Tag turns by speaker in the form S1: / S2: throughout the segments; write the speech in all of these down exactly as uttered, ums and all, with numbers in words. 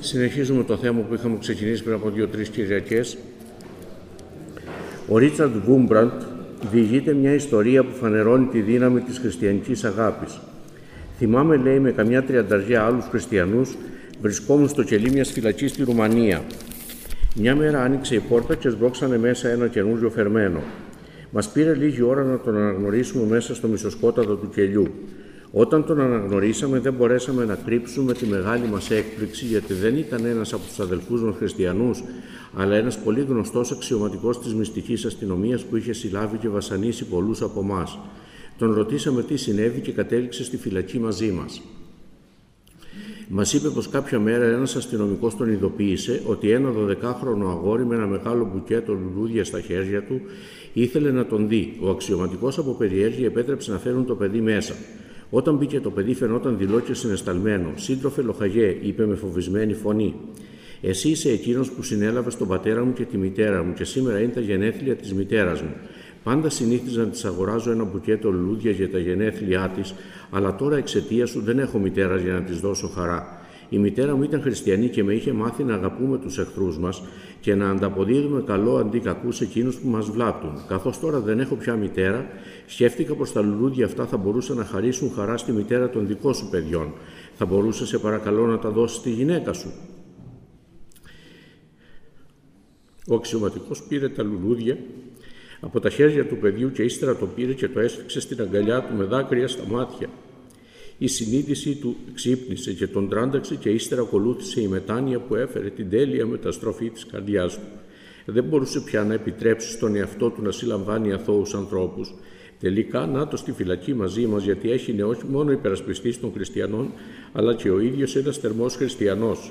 S1: Συνεχίζουμε το θέμα που είχαμε ξεκινήσει πριν από δύο-τρεις Κυριακές. Ο Ρίτσαρντ Βούμπραντ διηγείται μια ιστορία που φανερώνει τη δύναμη της χριστιανικής αγάπης. Θυμάμαι, λέει, με καμιά τριανταριά άλλους χριστιανούς βρισκόμουν στο κελί μιας φυλακής στη Ρουμανία. Μια μέρα άνοιξε η πόρτα και σμπρώξανε μέσα ένα καινούριο φερμένο. Μας πήρε λίγη ώρα να τον αναγνωρίσουμε μέσα στο μισοσκόταδο του κελιού. Όταν τον αναγνωρίσαμε, δεν μπορέσαμε να κρύψουμε τη μεγάλη μας έκπληξη, γιατί δεν ήταν ένας από τους αδελφούς μας χριστιανούς, αλλά ένας πολύ γνωστός αξιωματικός της μυστικής αστυνομίας που είχε συλλάβει και βασανίσει πολλούς από εμάς. Τον ρωτήσαμε τι συνέβη και κατέληξε στη φυλακή μαζί μας. Μας είπε πως κάποια μέρα ένας αστυνομικός τον ειδοποίησε ότι ένα δωδεκάχρονο αγόρι με ένα μεγάλο μπουκέτο λουλούδια στα χέρια του ήθελε να τον δει. Ο αξιωματικός από περιέργεια επέτρεψε να φέρουν το παιδί μέσα. Όταν μπήκε το παιδί, φαινόταν δειλό και συναισθαλμένο. «Σύντροφε Λοχαγέ», είπε με φοβισμένη φωνή, «εσύ είσαι εκείνος που συνέλαβε τον πατέρα μου και τη μητέρα μου και σήμερα είναι τα γενέθλια της μητέρας μου. Πάντα συνήθιζα να της αγοράζω ένα μπουκέτο λουλούδια για τα γενέθλιά της, αλλά τώρα εξαιτίας σου δεν έχω μητέρα για να της δώσω χαρά. Η μητέρα μου ήταν χριστιανή και με είχε μάθει να αγαπούμε τους εχθρούς μας και να ανταποδίδουμε καλό αντί κακού σε εκείνους που μας βλάπτουν. Καθώς τώρα δεν έχω πια μητέρα, σκέφτηκα πως τα λουλούδια αυτά θα μπορούσαν να χαρίσουν χαρά στη μητέρα των δικών σου παιδιών. Θα μπορούσες, σε παρακαλώ, να τα δώσεις στη γυναίκα σου?» Ο αξιωματικός πήρε τα λουλούδια από τα χέρια του παιδιού και ύστερα το πήρε και το έσφιξε στην αγκαλιά του με δάκρυα στα μάτια. Η συνείδησή του ξύπνησε και τον τράνταξε και ύστερα ακολούθησε η μετάνοια που έφερε την τέλεια μεταστροφή της καρδιάς του. Δεν μπορούσε πια να επιτρέψει στον εαυτό του να συλλαμβάνει αθώους ανθρώπους. Τελικά, να το στη φυλακή μαζί μας, γιατί έγινε όχι μόνο υπερασπιστής των χριστιανών, αλλά και ο ίδιος ένας θερμός χριστιανός.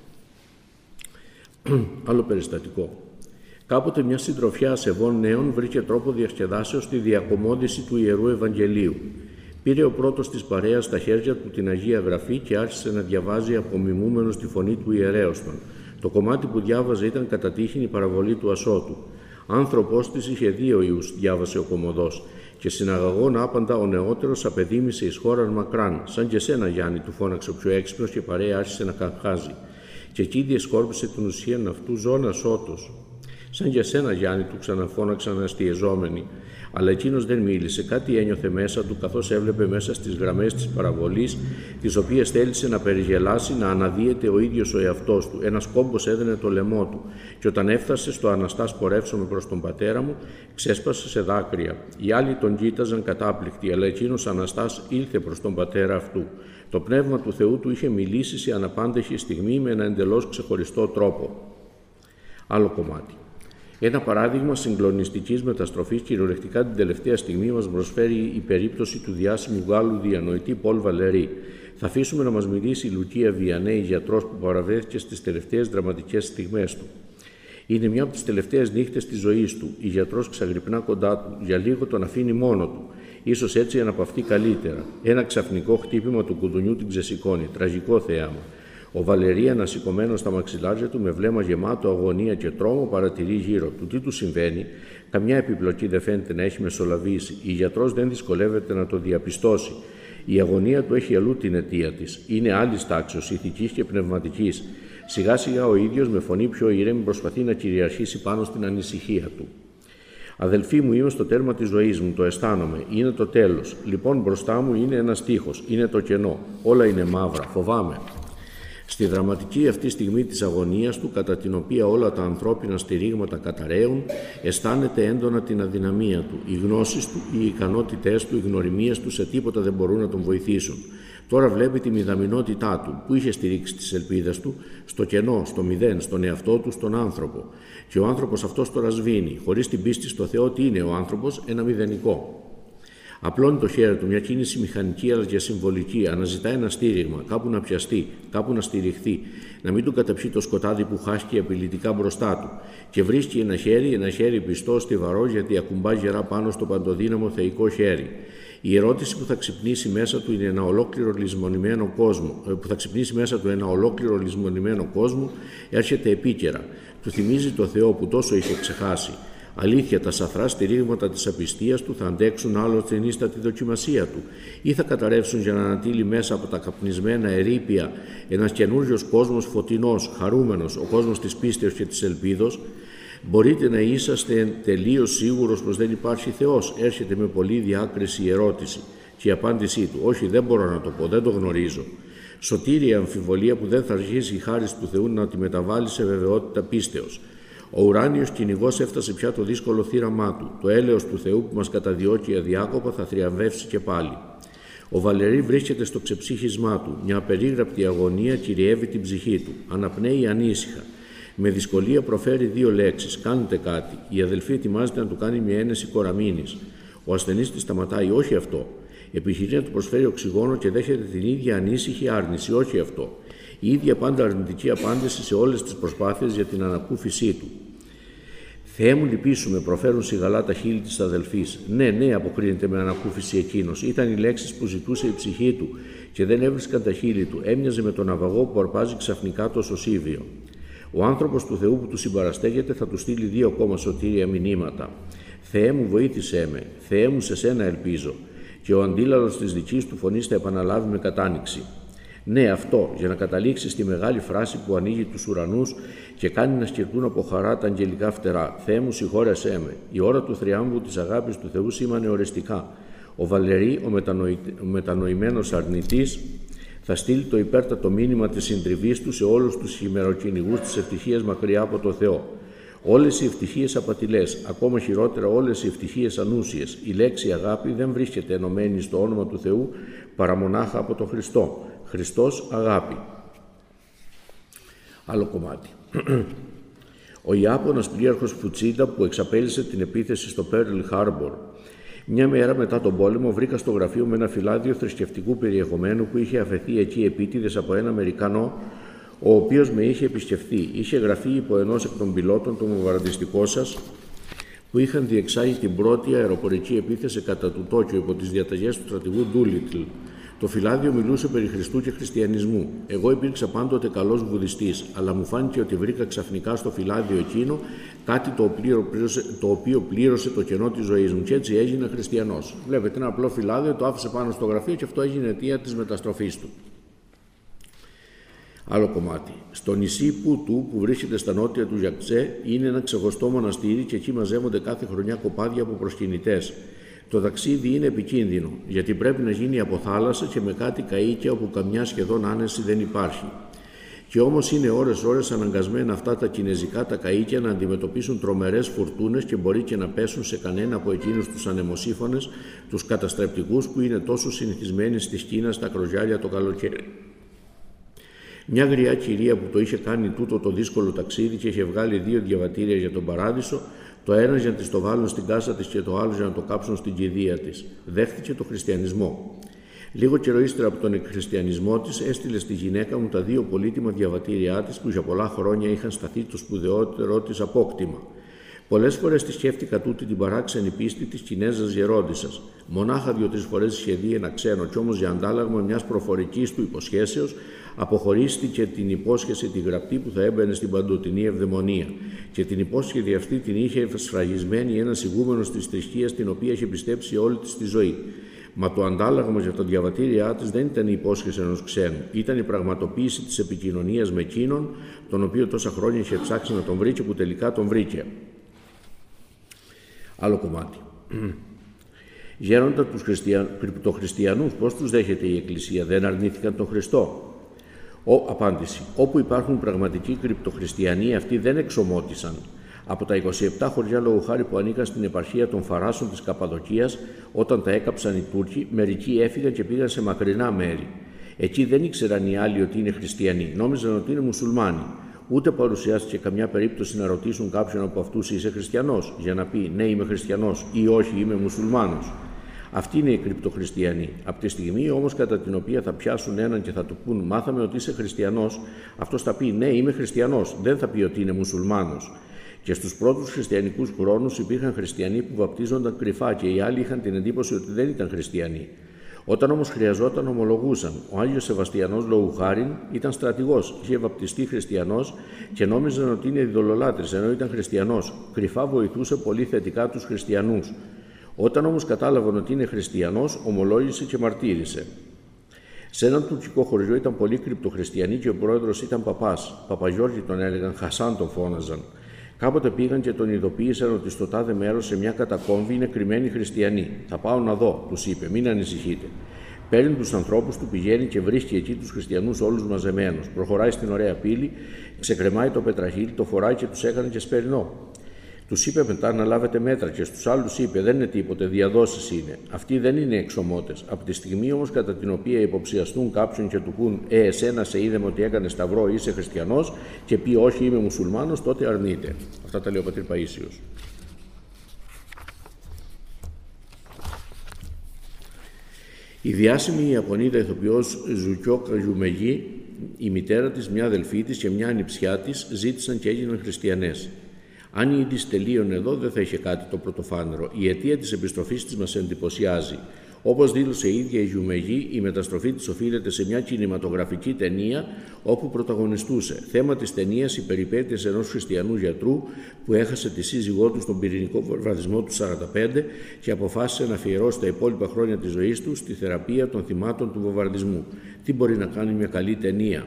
S1: Άλλο περιστατικό. Κάποτε μια συντροφιά ασεβών νέων βρήκε τρόπο διασκεδάσεως στη διακομώδηση του Ιερού Ευαγγελίου. Πήρε ο πρώτος της παρέας στα χέρια του την Αγία Γραφή και άρχισε να διαβάζει απομιμούμενος τη φωνή του ιερέωστον. Το κομμάτι που διάβαζε ήταν κατά τύχην η παραβολή του Ασώτου. «Άνθρωπος της είχε δύο ιούς», διάβασε ο κομμωδός, «και συναγαγών άπαντα ο νεότερος απεδίμησε εις χώραν μακράν. Σαν και σένα, Γιάννη», του φώναξε ο πιο έξυπνος και η παρέα άρχισε να καγχάζει. Και εκεί διεσκόρπισε την ουσίαν αυτού ζώνα Ασώτος. «Σαν για σένα, Γιάννη», του ξαναφώναξαν αστιεζόμενοι. Αλλά εκείνος δεν μίλησε, κάτι ένιωθε μέσα του καθώς έβλεπε μέσα στις γραμμές της παραβολής, τις οποίες θέλησε να περιγελάσει, να αναδύεται ο ίδιος ο εαυτός του. Ένας κόμπος έδαινε το λαιμό του και όταν έφτασε στο «Αναστάς πορεύσομαι προς τον πατέρα μου», ξέσπασε σε δάκρυα. Οι άλλοι τον κοίταζαν κατάπληκτοι, αλλά εκείνος Αναστάς ήλθε προς τον πατέρα αυτού. Το πνεύμα του Θεού του είχε μιλήσει σε αναπάντεχη στιγμή με ένα εντελώς ξεχωριστό τρόπο. Άλλο κομμάτι. Ένα παράδειγμα συγκλονιστικής μεταστροφής κυριολεκτικά την τελευταία στιγμή μας προσφέρει η περίπτωση του διάσημου Γάλλου διανοητή Πολ Βαλερή. Θα αφήσουμε να μας μιλήσει η Λουκία Βιανέη, γιατρός που παραβρέθηκε στις τελευταίες δραματικές στιγμές του. Είναι μια από τις τελευταίες νύχτες της ζωής του. Η γιατρός ξαγρυπνά κοντά του, για λίγο τον αφήνει μόνο του. Ίσως έτσι αναπαυτεί καλύτερα. Ένα ξαφνικό χτύπημα του κουδουνιού την ξεσηκώνει. Τραγικό θέαμα. Ο Βαλερή, ανασηκωμένος στα μαξιλάρια του, με βλέμμα γεμάτο αγωνία και τρόμο, παρατηρεί γύρω του. Τι του συμβαίνει? Καμιά επιπλοκή δεν φαίνεται να έχει μεσολαβήσει. Η γιατρός δεν δυσκολεύεται να το διαπιστώσει. Η αγωνία του έχει αλλού την αιτία της. Είναι άλλης τάξεως, ηθικής και πνευματικής. Σιγά σιγά ο ίδιος, με φωνή πιο ήρεμη, προσπαθεί να κυριαρχήσει πάνω στην ανησυχία του. «Αδελφοί μου, είμαι στο τέρμα της ζωής μου, το αισθάνομαι. Είναι το τέλος. Λοιπόν, μπροστά μου είναι ένας τείχος. Είναι το κενό. Όλα είναι μαύρα. Φοβάμαι». Στη δραματική αυτή στιγμή της αγωνίας του, κατά την οποία όλα τα ανθρώπινα στηρίγματα καταραίουν, αισθάνεται έντονα την αδυναμία του. Οι γνώσεις του, οι ικανότητές του, οι γνωριμίες του σε τίποτα δεν μπορούν να τον βοηθήσουν. Τώρα βλέπει τη μηδαμινότητά του, που είχε στηρίξει τις ελπίδες του, στο κενό, στο μηδέν, στον εαυτό του, στον άνθρωπο. Και ο άνθρωπος αυτός τώρα σβήνει. Χωρίς την πίστη στο Θεό, τι είναι ο άνθρωπος? Ένα μηδενικό. Απλώνει το χέρι του, μια κίνηση μηχανική αλλά και συμβολική. Αναζητά ένα στήριγμα, κάπου να πιαστεί, κάπου να στηριχθεί, να μην του καταψεί το σκοτάδι που χάσκει απειλητικά μπροστά του. Και βρίσκει ένα χέρι, ένα χέρι πιστό, στιβαρό, γιατί ακουμπά γερά πάνω στο παντοδύναμο θεϊκό χέρι. Η ερώτηση που θα ξυπνήσει μέσα του είναι ένα ολόκληρο λησμονημένο κόσμο, που θα ξυπνήσει μέσα του ένα ολόκληρο λησμονημένο κόσμο, έρχεται επίκαιρα. Του θυμίζει το Θεό που τόσο είχε ξεχάσει. Αλήθεια, τα σαθρά στηρίγματα της απιστίας του θα αντέξουν άλλοτε ίστατη δοκιμασία του, ή θα καταρρεύσουν για να ανατείλει μέσα από τα καπνισμένα ερείπια ένας καινούριος κόσμος φωτεινός, χαρούμενος, ο κόσμος της πίστεως και της ελπίδος? Μπορείτε να είσαστε τελείως σίγουρος πως δεν υπάρχει Θεός? Έρχεται με πολλή διάκριση η ερώτηση. Και η απάντησή του: όχι, δεν μπορώ να το πω, δεν το γνωρίζω. Σωτήρια αμφιβολία που δεν θα αρχίσει η χάρις του Θεού να τη μεταβάλει σε βεβαιότητα πίστεως. Ο ουράνιος κυνηγός έφτασε πια το δύσκολο θύραμά του. Το έλεος του Θεού που μας καταδιώκει αδιάκοπα θα θριαμβεύσει και πάλι. Ο Βαλερή βρίσκεται στο ξεψύχισμά του. Μια απερίγραπτη αγωνία κυριεύει την ψυχή του. Αναπνέει ανήσυχα. Με δυσκολία προφέρει δύο λέξεις: κάντε κάτι. Η αδελφή ετοιμάζεται να του κάνει μια ένεση κοραμίνης. Ο ασθενής τη σταματάει: όχι αυτό. Επιχειρεί να του προσφέρει οξυγόνο και δέχεται την ίδια ανήσυχη άρνηση: όχι αυτό. Η ίδια πάντα αρνητική απάντηση σε όλες τις προσπάθειες για την ανακούφισή του. Θεέ μου, λυπήσουμε, προφέρουν σιγαλά τα χείλη της αδελφής. Ναι, ναι, αποκρίνεται με ανακούφιση εκείνος. Ήταν οι λέξεις που ζητούσε η ψυχή του και δεν έβρισκαν τα χείλη του. Έμοιαζε με τον ναυαγό που αρπάζει ξαφνικά το σωσίβιο. Ο άνθρωπος του Θεού που του συμπαραστέγεται θα του στείλει δύο ακόμα σωτήρια μηνύματα. Θεέ μου, βοήθησέ με. Θεέ μου, σε σένα ελπίζω. Και ο αντίλαλος της δικής του φωνής θα επαναλάβει με κατάνοιξη. Ναι, αυτό, για να καταλήξει στη μεγάλη φράση που ανοίγει τους ουρανούς και κάνει να σκυρτούν από χαρά τα αγγελικά φτερά. Θεέ μου, συγχώρεσέ με. Η ώρα του θριάμβου της αγάπης του Θεού σήμανε οριστικά. Ο Βαλερή, ο, μετανοη... ο μετανοημένος αρνητής, θα στείλει το υπέρτατο μήνυμα της συντριβής του σε όλους τους χειμεροκυνηγούς της ευτυχίας μακριά από το Θεό. Όλες οι ευτυχίες απατηλές, ακόμα χειρότερα όλες οι ευτυχίες ανούσιες. Η λέξη αγάπη δεν βρίσκεται ενωμένη στο όνομα του Θεού παρά μονάχα από τον Χριστό. Χριστός αγάπη. Άλλο κομμάτι. Ο Ιάπωνας πλοίαρχος Φουτσίντα που εξαπέλυσε την επίθεση στο Pearl Harbor. Μια μέρα μετά τον πόλεμο βρήκα στο γραφείο με ένα φυλάδιο θρησκευτικού περιεχομένου που είχε αφαιθεί εκεί επίτηδες από ένα Αμερικανό, ο οποίος με είχε επισκεφθεί. Είχε γραφεί υπό ενός εκ των πιλότων των βομβαρδιστικών σας που είχαν διεξάγει την πρώτη αεροπορική επίθεση κατά του Τόκιο υπό τις διαταγές του στρατηγού Ντούλιτλ. Το φυλάδιο μιλούσε περί Χριστού και χριστιανισμού. Εγώ υπήρξα πάντοτε καλός βουδιστής, αλλά μου φάνηκε ότι βρήκα ξαφνικά στο φυλάδιο εκείνο κάτι το οποίο πλήρωσε το, οποίο πλήρωσε το κενό της ζωής μου και έτσι έγινα χριστιανός. Βλέπετε ένα απλό φυλάδιο, το άφησε πάνω στο γραφείο και αυτό έγινε αιτία της μεταστροφής του. Άλλο κομμάτι. Στο νησί Πούτου, που βρίσκεται στα νότια του Γιακτζέ, είναι ένα ξεχωριστό μοναστήρι και εκεί μαζεύονται κάθε χρονιά κοπάδια από προσκυνητές. Το ταξίδι είναι επικίνδυνο, γιατί πρέπει να γίνει από θάλασσα και με κάτι καΐκια όπου καμιά σχεδόν άνεση δεν υπάρχει. Και όμως είναι ώρες-ώρες αναγκασμένα αυτά τα κινεζικά τα καΐκια να αντιμετωπίσουν τρομερές φουρτούνες και μπορεί και να πέσουν σε κανένα από εκείνους τους ανεμοσύφωνες, τους καταστρεπτικούς που είναι τόσο συνηθισμένοι στη Κίνα στα κρογιάλια το καλοκαίρι. Μια γριά κυρία που το είχε κάνει τούτο το δύσκολο ταξίδι και είχε βγάλει δύο διαβατήρια για τον παράδεισο, το ένα για να της το βάλουν στην κάσα της και το άλλο για να το κάψουν στην κηδεία της. Δέχτηκε το χριστιανισμό. Λίγο καιρό ύστερα από τον εκχριστιανισμό της, έστειλε στη γυναίκα μου τα δύο πολύτιμα διαβατήριά της που για πολλά χρόνια είχαν σταθεί το σπουδαιότερο της απόκτημα. Πολλές φορές τη σκέφτηκα τούτη την παράξενη πίστη της Κινέζας γερόντισσας. Μονάχα δύο-τρεις φορές είχε δει ένα ξένο, κι όμως για αντάλλαγμα μιας προφορικής του υποσχέσεως, αποχωρίστηκε την υπόσχεση τη γραπτή που θα έμπαινε στην παντοτινή ευδαιμονία. Και την υπόσχεση αυτή την είχε σφραγισμένη ένας ηγούμενος της θρησκείας την οποία είχε πιστέψει όλη της τη ζωή. Μα το αντάλλαγμα για τα διαβατήριά της δεν ήταν η υπόσχεση ενός ξένου. Ήταν η πραγματοποίηση της επικοινωνίας με εκείνον, τον οποίο τόσα χρόνια είχε ψάξει να τον βρει και που τελικά τον βρήκε. Άλλο κομμάτι. Γέροντα τους χριστια... κρυπτοχριστιανούς, πώς τους δέχεται η Εκκλησία, δεν αρνήθηκαν τον Χριστό? Ο, απάντηση. Όπου υπάρχουν πραγματικοί κρυπτοχριστιανοί, αυτοί δεν εξομότησαν. Από τα είκοσι επτά χωριά λόγου χάρη που ανήκαν στην επαρχία των Φαράσων της Καπαδοκίας, όταν τα έκαψαν οι Τούρκοι, μερικοί έφυγαν και πήγαν σε μακρινά μέρη. Εκεί δεν ήξεραν οι άλλοι ότι είναι χριστιανοί, νόμιζαν ότι είναι μουσουλμάνοι. Ούτε παρουσιάστηκε καμιά περίπτωση να ρωτήσουν κάποιον από αυτούς είσαι χριστιανός, για να πει ναι είμαι χριστιανός ή όχι είμαι μουσουλμάνος. Αυτοί είναι οι κρυπτοχριστιανοί. Από τη στιγμή όμως κατά την οποία θα πιάσουν έναν και θα του πούν μάθαμε ότι είσαι χριστιανός, αυτός θα πει ναι είμαι χριστιανός, δεν θα πει ότι είναι μουσουλμάνος. Και στους πρώτους χριστιανικούς χρόνους υπήρχαν χριστιανοί που βαπτίζονταν κρυφά και οι άλλοι είχαν την εντύπωση ότι δεν ήταν χριστιανοί. Όταν όμως χρειαζόταν, ομολογούσαν. Ο Άγιος Σεβαστιανός λόγου χάριν ήταν στρατηγός, είχε βαπτιστεί χριστιανός και νόμιζαν ότι είναι ειδωλολάτρης, ενώ ήταν χριστιανός. Κρυφά βοηθούσε πολύ θετικά τους χριστιανούς. Όταν όμως κατάλαβαν ότι είναι χριστιανός, ομολόγησε και μαρτύρησε. Σε έναν τουρκικό χωριό ήταν πολύ κρυπτοχριστιανοί και ο πρόεδρος ήταν παπάς. Παπαγιώργη τον έλεγαν, Χασάν τον φώναζαν. Κάποτε πήγαν και τον ειδοποίησαν ότι στο τάδε μέρος σε μια κατακόμβη είναι κρυμμένοι χριστιανοί. Θα πάω να δω, τους είπε, μην ανησυχείτε. Παίρνει τους ανθρώπους του, πηγαίνει και βρίσκει εκεί τους χριστιανούς όλους μαζεμένους. Προχωράει στην ωραία πύλη, ξεκρεμάει το πετραχύλι, το φοράει και τους έκανε και σπερινό. Τους είπε μετά να λάβετε μέτρα και στους άλλους είπε: δεν είναι τίποτε, διαδόσεις είναι. Αυτοί δεν είναι εξωμότες. Από τη στιγμή όμως κατά την οποία υποψιαστούν κάποιον και του πούν: Ε, εσένα σε είδαμε ότι έκανε σταυρό, είσαι χριστιανός, και πει: όχι, είμαι μουσουλμάνος, τότε αρνείται. Αυτά τα λέει ο πατήρ Παΐσιος. Η διάσημη Ιαπωνίδα ηθοποιός Ζουκιό Καζουμεγή, η μητέρα της, μια αδελφή της και μια ανιψιά της ζήτησαν και έγιναν χριστιανές. Αν η είδηση τελείωνε εδώ, δεν θα είχε κάτι το πρωτοφάνερο. Η αιτία της επιστροφής της μας εντυπωσιάζει. Όπως δήλωσε η ίδια η Γιουμεγή, η μεταστροφή της οφείλεται σε μια κινηματογραφική ταινία όπου πρωταγωνιστούσε. Θέμα της ταινίας οι περιπέτειες ενός χριστιανού γιατρού που έχασε τη σύζυγό του στον πυρηνικό βομβαρδισμό του σαράντα πέντε και αποφάσισε να αφιερώσει τα υπόλοιπα χρόνια της ζωής του στη θεραπεία των θυμάτων του βομβαρδισμού. Τι μπορεί να κάνει μια καλή ταινία?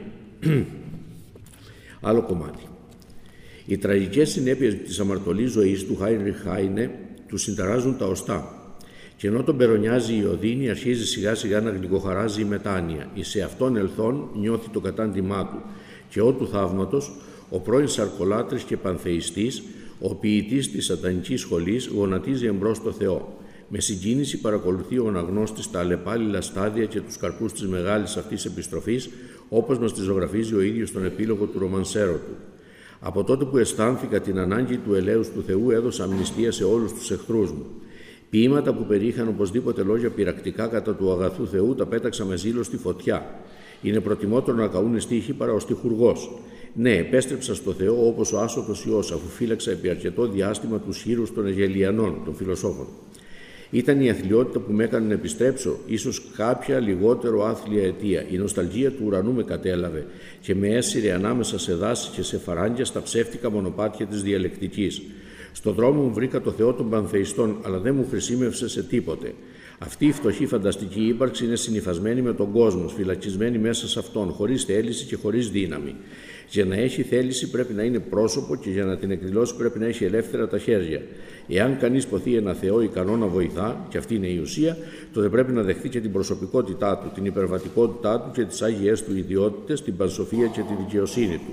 S1: Άλλο κομμάτι. Οι τραγικές συνέπειες της αμαρτωλής ζωής του Χάινριχ Χάινε του συνταράζουν τα οστά. Και ενώ τον περονιάζει η οδύνη, αρχίζει σιγά σιγά να γλυκοχαράζει η μετάνοια. Εις σε αυτόν ελθόν νιώθει το κατάντημά του. Και ό του θαύματος, ο πρώην σαρκολάτρης και πανθεϊστής, ο ποιητής της σατανικής σχολής, γονατίζει εμπρός στο Θεό. Με συγκίνηση παρακολουθεί ο αναγνώστης τα αλλεπάλληλα στάδια και τους καρπούς της μεγάλης αυτής επιστροφής, όπως μας τη ζωγραφίζει ο ίδιος στον επίλογο του ρομανσέρο του. Από τότε που αισθάνθηκα την ανάγκη του ελέους του Θεού, έδωσα αμνηστία σε όλους τους εχθρούς μου. Ποίηματα που περιείχαν οπωσδήποτε λόγια πειρακτικά κατά του αγαθού Θεού τα πέταξα με ζήλο στη φωτιά. Είναι προτιμότερο να καούν στίχοι παρά ο στιχουργός. Ναι, επέστρεψα στο Θεό όπως ο άσωτος Υιός, αφού φύλαξα επί αρκετό διάστημα τους χείρους των Αιγελιανών, των φιλοσόφων. Ήταν η αθλιότητα που με έκανε να επιστρέψω, ίσως κάποια λιγότερο άθλια αιτία. Η νοσταλγία του ουρανού με κατέλαβε και με έσυρε ανάμεσα σε δάση και σε φαράγγια στα ψεύτικα μονοπάτια της διαλεκτικής. Στον δρόμο μου βρήκα το Θεό των Πανθεϊστών, αλλά δεν μου χρησιμεύσε σε τίποτε. Αυτή η φτωχή φανταστική ύπαρξη είναι συνυφασμένη με τον κόσμο, φυλακισμένη μέσα σε αυτόν, χωρίς θέληση και χωρίς δύναμη. Για να έχει θέληση πρέπει να είναι πρόσωπο και για να την εκδηλώσει πρέπει να έχει ελεύθερα τα χέρια. Εάν κανείς ποθεί ένα Θεό ικανό να βοηθά, και αυτή είναι η ουσία, τότε πρέπει να δεχθεί και την προσωπικότητά του, την υπερβατικότητά του και τις άγιες του ιδιότητες, την πανσοφία και τη δικαιοσύνη του.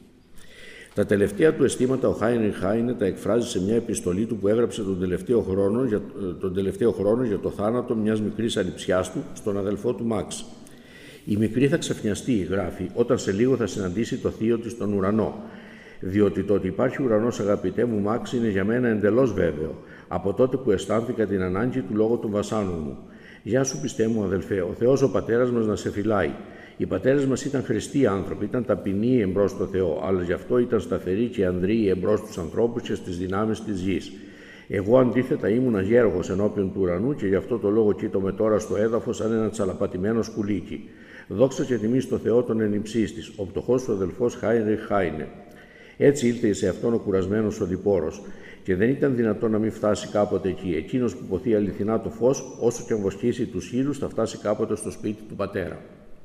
S1: Τα τελευταία του αισθήματα ο Χάινριχ Χάινε τα εκφράζει σε μια επιστολή του που έγραψε τον τελευταίο χρόνο για, τον τελευταίο χρόνο για το θάνατο μιας μικρής ανιψιάς του στον αδελφό του Μαξ. Η μικρή θα ξαφνιαστεί, γράφει, όταν σε λίγο θα συναντήσει το θείο της στον ουρανό. Διότι το ότι υπάρχει ουρανός, αγαπητέ μου Μαξ, είναι για μένα εντελώς βέβαιο, από τότε που αισθάνθηκα την ανάγκη του λόγω των βασάνων μου. Γεια σου, πιστέ μου αδελφέ, ο Θεός ο πατέρας μας να σε φυλάει. Οι πατέρες μας ήταν χρηστοί άνθρωποι, ήταν ταπεινοί εμπρός στο Θεό, αλλά γι' αυτό ήταν σταθεροί και ανδρείοι εμπρός στους ανθρώπους και στις δυνάμεις της γης. Εγώ αντίθετα ήμουν αγέργος ενώπιον του ουρανού και γι' αυτό το λόγο κοίτομαι τώρα στο έδαφος σαν ένα τσαλαπατημένο σκουλίκι. Δόξα και τιμή στο Θεό των ενυψής της, ο πτωχός του αδελφός Χάινριχ Χάινε. Έτσι ήλθε σε αυτόν ο κουρασμένος οδηπόρος. Και δεν ήταν δυνατόν να μην φτάσει κάποτε εκεί. Εκείνος που ποθεί αληθινά το φως, όσο και αν βοσκήσει τους χείλους, θα φτάσει κάποτε στο σπίτι του πατέρα.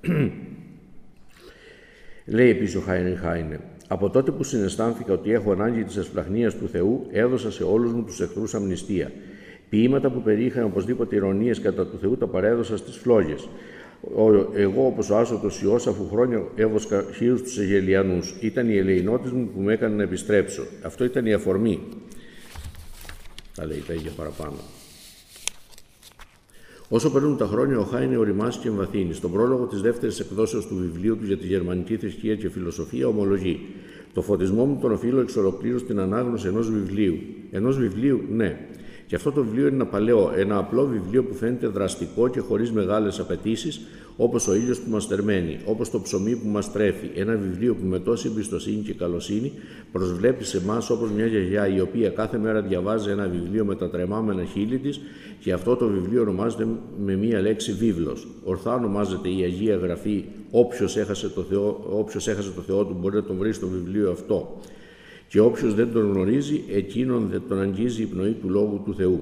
S1: Λέει επίσης ο Χάινριχ Χάινε: από τότε που συναισθάνθηκα ότι έχω ανάγκη της εσπλαχνίας του Θεού, έδωσα σε όλους μου τους εχθρούς αμνηστία. Ποίηματα που περιείχαν οπωσδήποτε ηρωνίες κατά του Θεού τα παρέδωσα στις φλόγες. Εγώ, όπως ο άσωτος Υιός, αφού χρόνια έβοσκα χείρους τους Αιγελιανούς, ήταν η ελεηνότης μου που με έκανε να επιστρέψω. Αυτό ήταν η αφορμή. Τα λέει τα ίδια παραπάνω. Όσο περνούν τα χρόνια, ο Χάινε οριμάσει και εμβαθύνει. Στον πρόλογο της δεύτερης εκδόσεως του βιβλίου του για τη γερμανική θρησκεία και φιλοσοφία, ομολογεί: το φωτισμό μου τον οφείλω εξ ολοκλήρου στην ανάγνωση ενός βιβλίου. Ενός βιβλίου, ναι. Και αυτό το βιβλίο είναι ένα παλαιό, ένα απλό βιβλίο που φαίνεται δραστικό και χωρίς μεγάλες απαιτήσεις, όπως ο ήλιος που μας θερμαίνει, όπως το ψωμί που μας τρέφει. Ένα βιβλίο που με τόση εμπιστοσύνη και καλοσύνη προσβλέπει σε εμάς όπως μια γιαγιά η οποία κάθε μέρα διαβάζει ένα βιβλίο με τα τρεμάμενα χείλη της, και αυτό το βιβλίο ονομάζεται με μία λέξη βίβλος. Ορθά ονομάζεται η Αγία Γραφή. Όποιος έχασε το Θεό, όποιος έχασε το Θεό του μπορεί να τον βρει στο βιβλίο αυτό. Και όποιος δεν τον γνωρίζει, εκείνον δεν τον αγγίζει η πνοή του Λόγου του Θεού.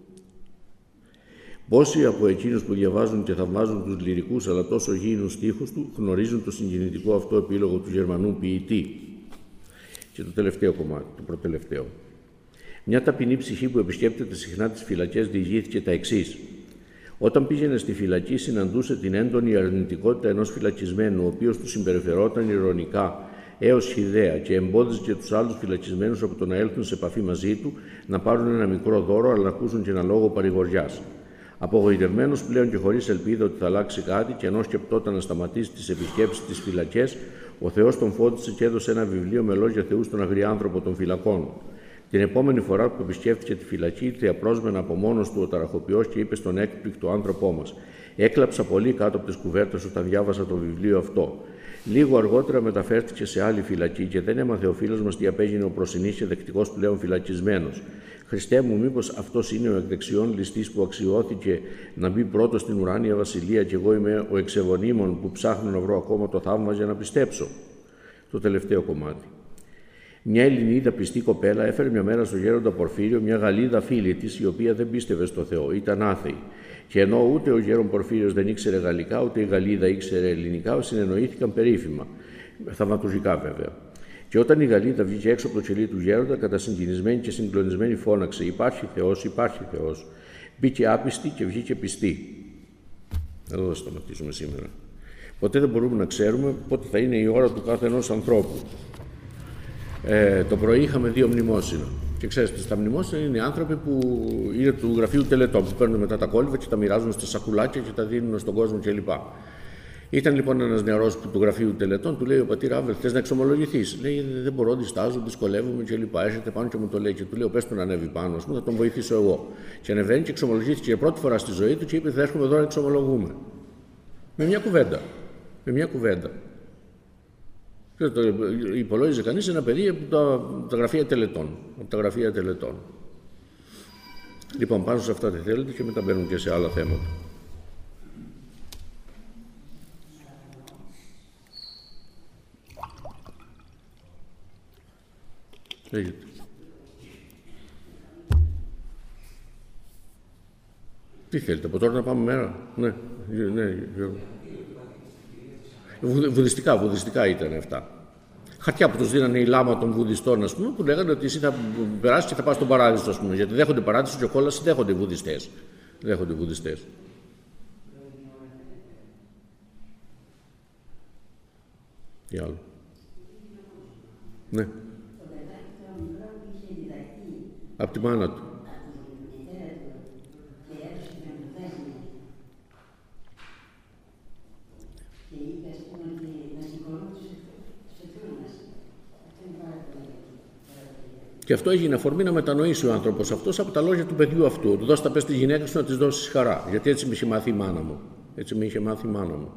S1: Πόσοι από εκείνους που διαβάζουν και θαυμάζουν τους λυρικούς αλλά τόσο γήινους στίχους του γνωρίζουν το συγκινητικό αυτό επίλογο του Γερμανού ποιητή. Και το τελευταίο κομμάτι, το προτελευταίο. Μια ταπεινή ψυχή που επισκέπτεται συχνά τις φυλακές διηγήθηκε τα εξής. Όταν πήγαινε στη φυλακή, συναντούσε την έντονη αρνητικότητα ενός φυλακισμένου, ο οποίος του συμπεριφερόταν ειρωνικά έως χυδαία και εμπόδιζε και τους άλλους φυλακισμένους από το να έλθουν σε επαφή μαζί του, να πάρουν ένα μικρό δώρο, αλλά να ακούσουν και ένα λόγο παρηγοριάς. Απογοητευμένος πλέον και χωρίς ελπίδα ότι θα αλλάξει κάτι, και ενώ σκεπτόταν να σταματήσει τις επισκέψεις στις φυλακές, ο Θεός τον φώτισε και έδωσε ένα βιβλίο με λόγια Θεού στον αγριάνθρωπο των φυλακών. Την επόμενη φορά που επισκέφθηκε τη φυλακή, ήρθε απρόσμενα από μόνος του ο ταραχοποιός και είπε στον έκπληκτο άνθρωπό μας: «Έκλαψα πολύ κάτω από τις κουβέρτες όταν διάβασα το βιβλίο αυτό». Λίγο αργότερα μεταφέρθηκε σε άλλη φυλακή και δεν έμαθε ο φίλος μας τι απέγινε ο προσινής και δεκτικός πλέον φυλακισμένος. «Χριστέ μου, μήπως αυτός είναι ο εκδεξιών ληστής που αξιώθηκε να μπει πρώτος στην ουράνια βασιλεία και εγώ είμαι ο εξεβονίμων που ψάχνω να βρω ακόμα το θαύμα για να πιστέψω». Το τελευταίο κομμάτι. Μια Ελληνίδα πιστή κοπέλα έφερε μια μέρα στο γέροντα Πορφύριο μια Γαλλίδα φίλη της, η οποία δεν πίστευε στο Θεό, ήταν άθεη. Και ενώ ούτε ο γέρον Πορφύριος δεν ήξερε γαλλικά, ούτε η Γαλλίδα ήξερε ελληνικά, συνεννοήθηκαν περίφημα. Θαυματουργικά βέβαια. Και όταν η Γαλλίδα βγήκε έξω από το κελί του γέροντα, κατασυγκινισμένη και συγκλονισμένη φώναξε: «Υπάρχει Θεός, υπάρχει Θεός». Μπήκε άπιστη και βγήκε πιστή. Εδώ θα σταματήσουμε σήμερα. Ποτέ δεν μπορούμε να ξέρουμε πότε θα είναι η ώρα του κάθε ενός ανθρώπου. Ε, το πρωί είχαμε δύο μνημόσυνα. Και ξέρετε, στα μνημόσυνα είναι οι άνθρωποι που είναι του γραφείου τελετών, που παίρνουν μετά τα κόλυβα και τα μοιράζουν στα σακουλάκια και τα δίνουν στον κόσμο κλπ. Ήταν λοιπόν ένας νεαρός που του γραφείου τελετών, του λέει ο πατήρ Άβελ: «Θες να εξομολογηθείς?» Λέει: «Δεν μπορώ, διστάζω, δυσκολεύομαι κλπ. Έρχεται πάνω και μου το λέει και του λέω: «Πες του να ανέβει πάνω, μου, θα τον βοηθήσω εγώ». Και ανεβαίνει και εξομολογήθηκε για πρώτη φορά στη ζωή του και είπε: «Θα έρχομαι εδώ να εξομολογούμε». Με μια κουβέντα. Με μια κουβέντα. Και το υπολόγιζε κανείς ένα παιδί από τα, τα γραφεία τελετών. Από τα γραφεία τελετών. Λοιπόν, πάνω σε αυτά τι θέλετε και μετά μπαίνουν και σε άλλα θέματα. Λέγεται. Τι θέλετε, από τώρα να πάμε μέρα? Ναι, ναι, βουδιστικά, βουδιστικά ήταν αυτά. Χαρτιά που τους δίνανε οι λάμα των βουδιστών, ας πούμε, που λέγανε ότι εσύ θα περάσεις και θα πας στον παράδεισο, ας πούμε. Γιατί δέχονται παράδεισο και κόλαση, δέχονται οι βουδιστές. Δέχονται οι βουδιστές. Τι άλλο? Ναι. Απ' τη μάνα του. Και αυτό έγινε αφορμή να μετανοήσει ο άνθρωπος αυτός από τα λόγια του παιδιού αυτού. Του δώσ' τα πες στη γυναίκα σου να της δώσεις χαρά. Γιατί έτσι με είχε μάθει η μάνα μου. Έτσι με είχε μάθει η μάνα μου.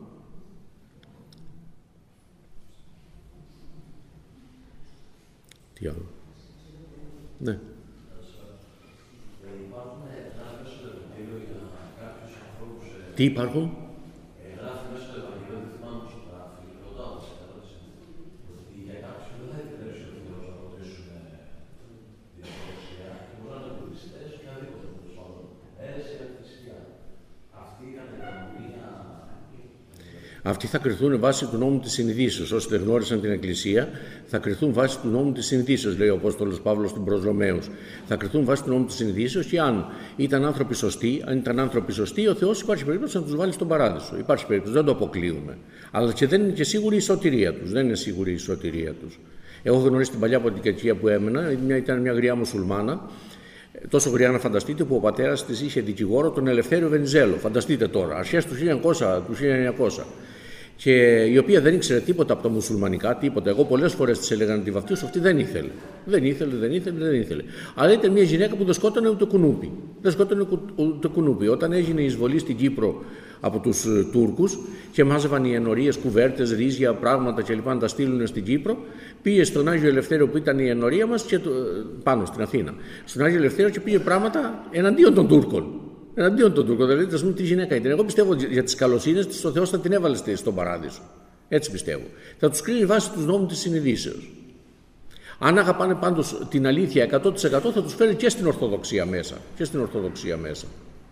S1: Τι άλλο? Ναι. Τι υπάρχουν? Αυτοί θα κριθούν βάσει του νόμου της συνειδήσεως. Όσοι δεν γνώρισαν την Εκκλησία, θα κριθούν βάσει του νόμου της συνειδήσεως, λέει ο Απόστολος Παύλος στην προς Ρωμαίους. Θα κριθούν βάσει του νόμου της συνειδήσεως και αν ήταν άνθρωποι σωστοί, αν ήταν άνθρωποι σωστοί, ο Θεός υπάρχει περίπτωση να τους βάλει στον παράδεισο. Υπάρχει περίπτωση, δεν το αποκλείουμε. Αλλά και δεν είναι και σίγουρη η σωτηρία τους. Δεν είναι σίγουρη η σωτηρία τους. Εγώ έχω γνωρίσει την παλιά Ποντικακία που έμενα, μια, ήταν μια γριά μουσουλμάνα. Τόσο γριά να φανταστείτε που ο πατέρας της είχε δικηγόρο τον Ελευθέριο Βενιζέλο. Φανταστείτε τώρα, αρχές του χίλια εννιακόσια. και η οποία δεν ήξερε τίποτα από τα μουσουλμανικά, τίποτα. Εγώ πολλές φορές της έλεγα να τη βαφτίσω, αυτή δεν ήθελε. Δεν ήθελε, δεν ήθελε, δεν ήθελε. Αλλά ήταν μια γυναίκα που δεν σκότωνε ούτε κουνούπι. Δεν σκότωνε ούτε κουνούπι. Όταν έγινε η εισβολή στην Κύπρο από τους Τούρκους και μάζευαν οι ενορίες, κουβέρτες, ρύζια, πράγματα κλπ. Να τα στείλουν στην Κύπρο, πήγε στον Άγιο Ελευθέριο που ήταν η ενορία μας και το, πάνω στην Αθήνα. Στον Άγιο Ελευθέριο και πήγε πράγματα εναντίον των Τούρκων. Εναντίον των Τούρκων. Δηλαδή, θα τι γυναίκα ήταν. Εγώ πιστεύω για τις καλοσύνες της ο Θεός θα την έβαλε στον παράδεισο. Έτσι πιστεύω. Θα τους κρίνει βάσει του νόμου της συνειδήσεως. Αν αγαπάνε πάντως την αλήθεια εκατό τοις εκατό θα τους φέρει και στην Ορθοδοξία μέσα. Και στην Ορθοδοξία μέσα.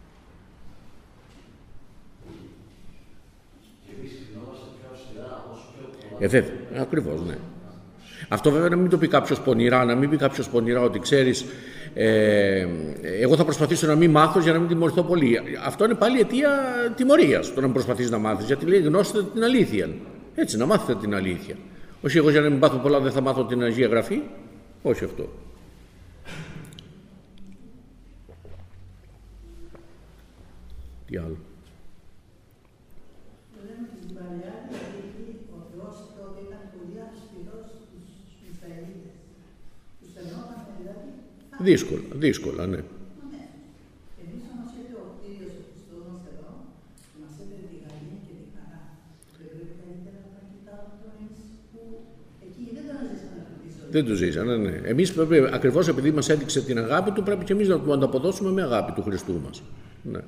S1: Ε, βέβαια, ακριβώς, ναι. Αυτό βέβαια να μην το πει κάποιος πονηρά, να μην πει κάποιος πονηρά ότι ξέρεις, ε, εγώ θα προσπαθήσω να μην μάθω για να μην τιμωρηθώ πολύ. Αυτό είναι πάλι αιτία τιμωρίας, το να μην προσπαθείς να μάθεις, γιατί λέει γνώστε την αλήθεια. Έτσι, να μάθετε την αλήθεια. Όχι εγώ για να μην μάθω πολλά δεν θα μάθω την Αγία Γραφή. Όχι αυτό. Τι άλλο. Δύσκολα, δύσκολα, ναι.
S2: Εμείς όμως γιατί ο Κύριος ο Χριστός μας εδώ μας έδωσε τη γαλήνη και τη χαρά. Δεν πρέπει καλύτερα να κοιτάμε εμείς που εκεί δεν τον ζήσαμε να ζήσουμε.
S1: Δεν το ζήσανε, ναι. Εμείς πρέπει, ακριβώς επειδή μας έδειξε την αγάπη του, πρέπει και εμείς να του ανταποδώσουμε με αγάπη του Χριστού μας. Ναι.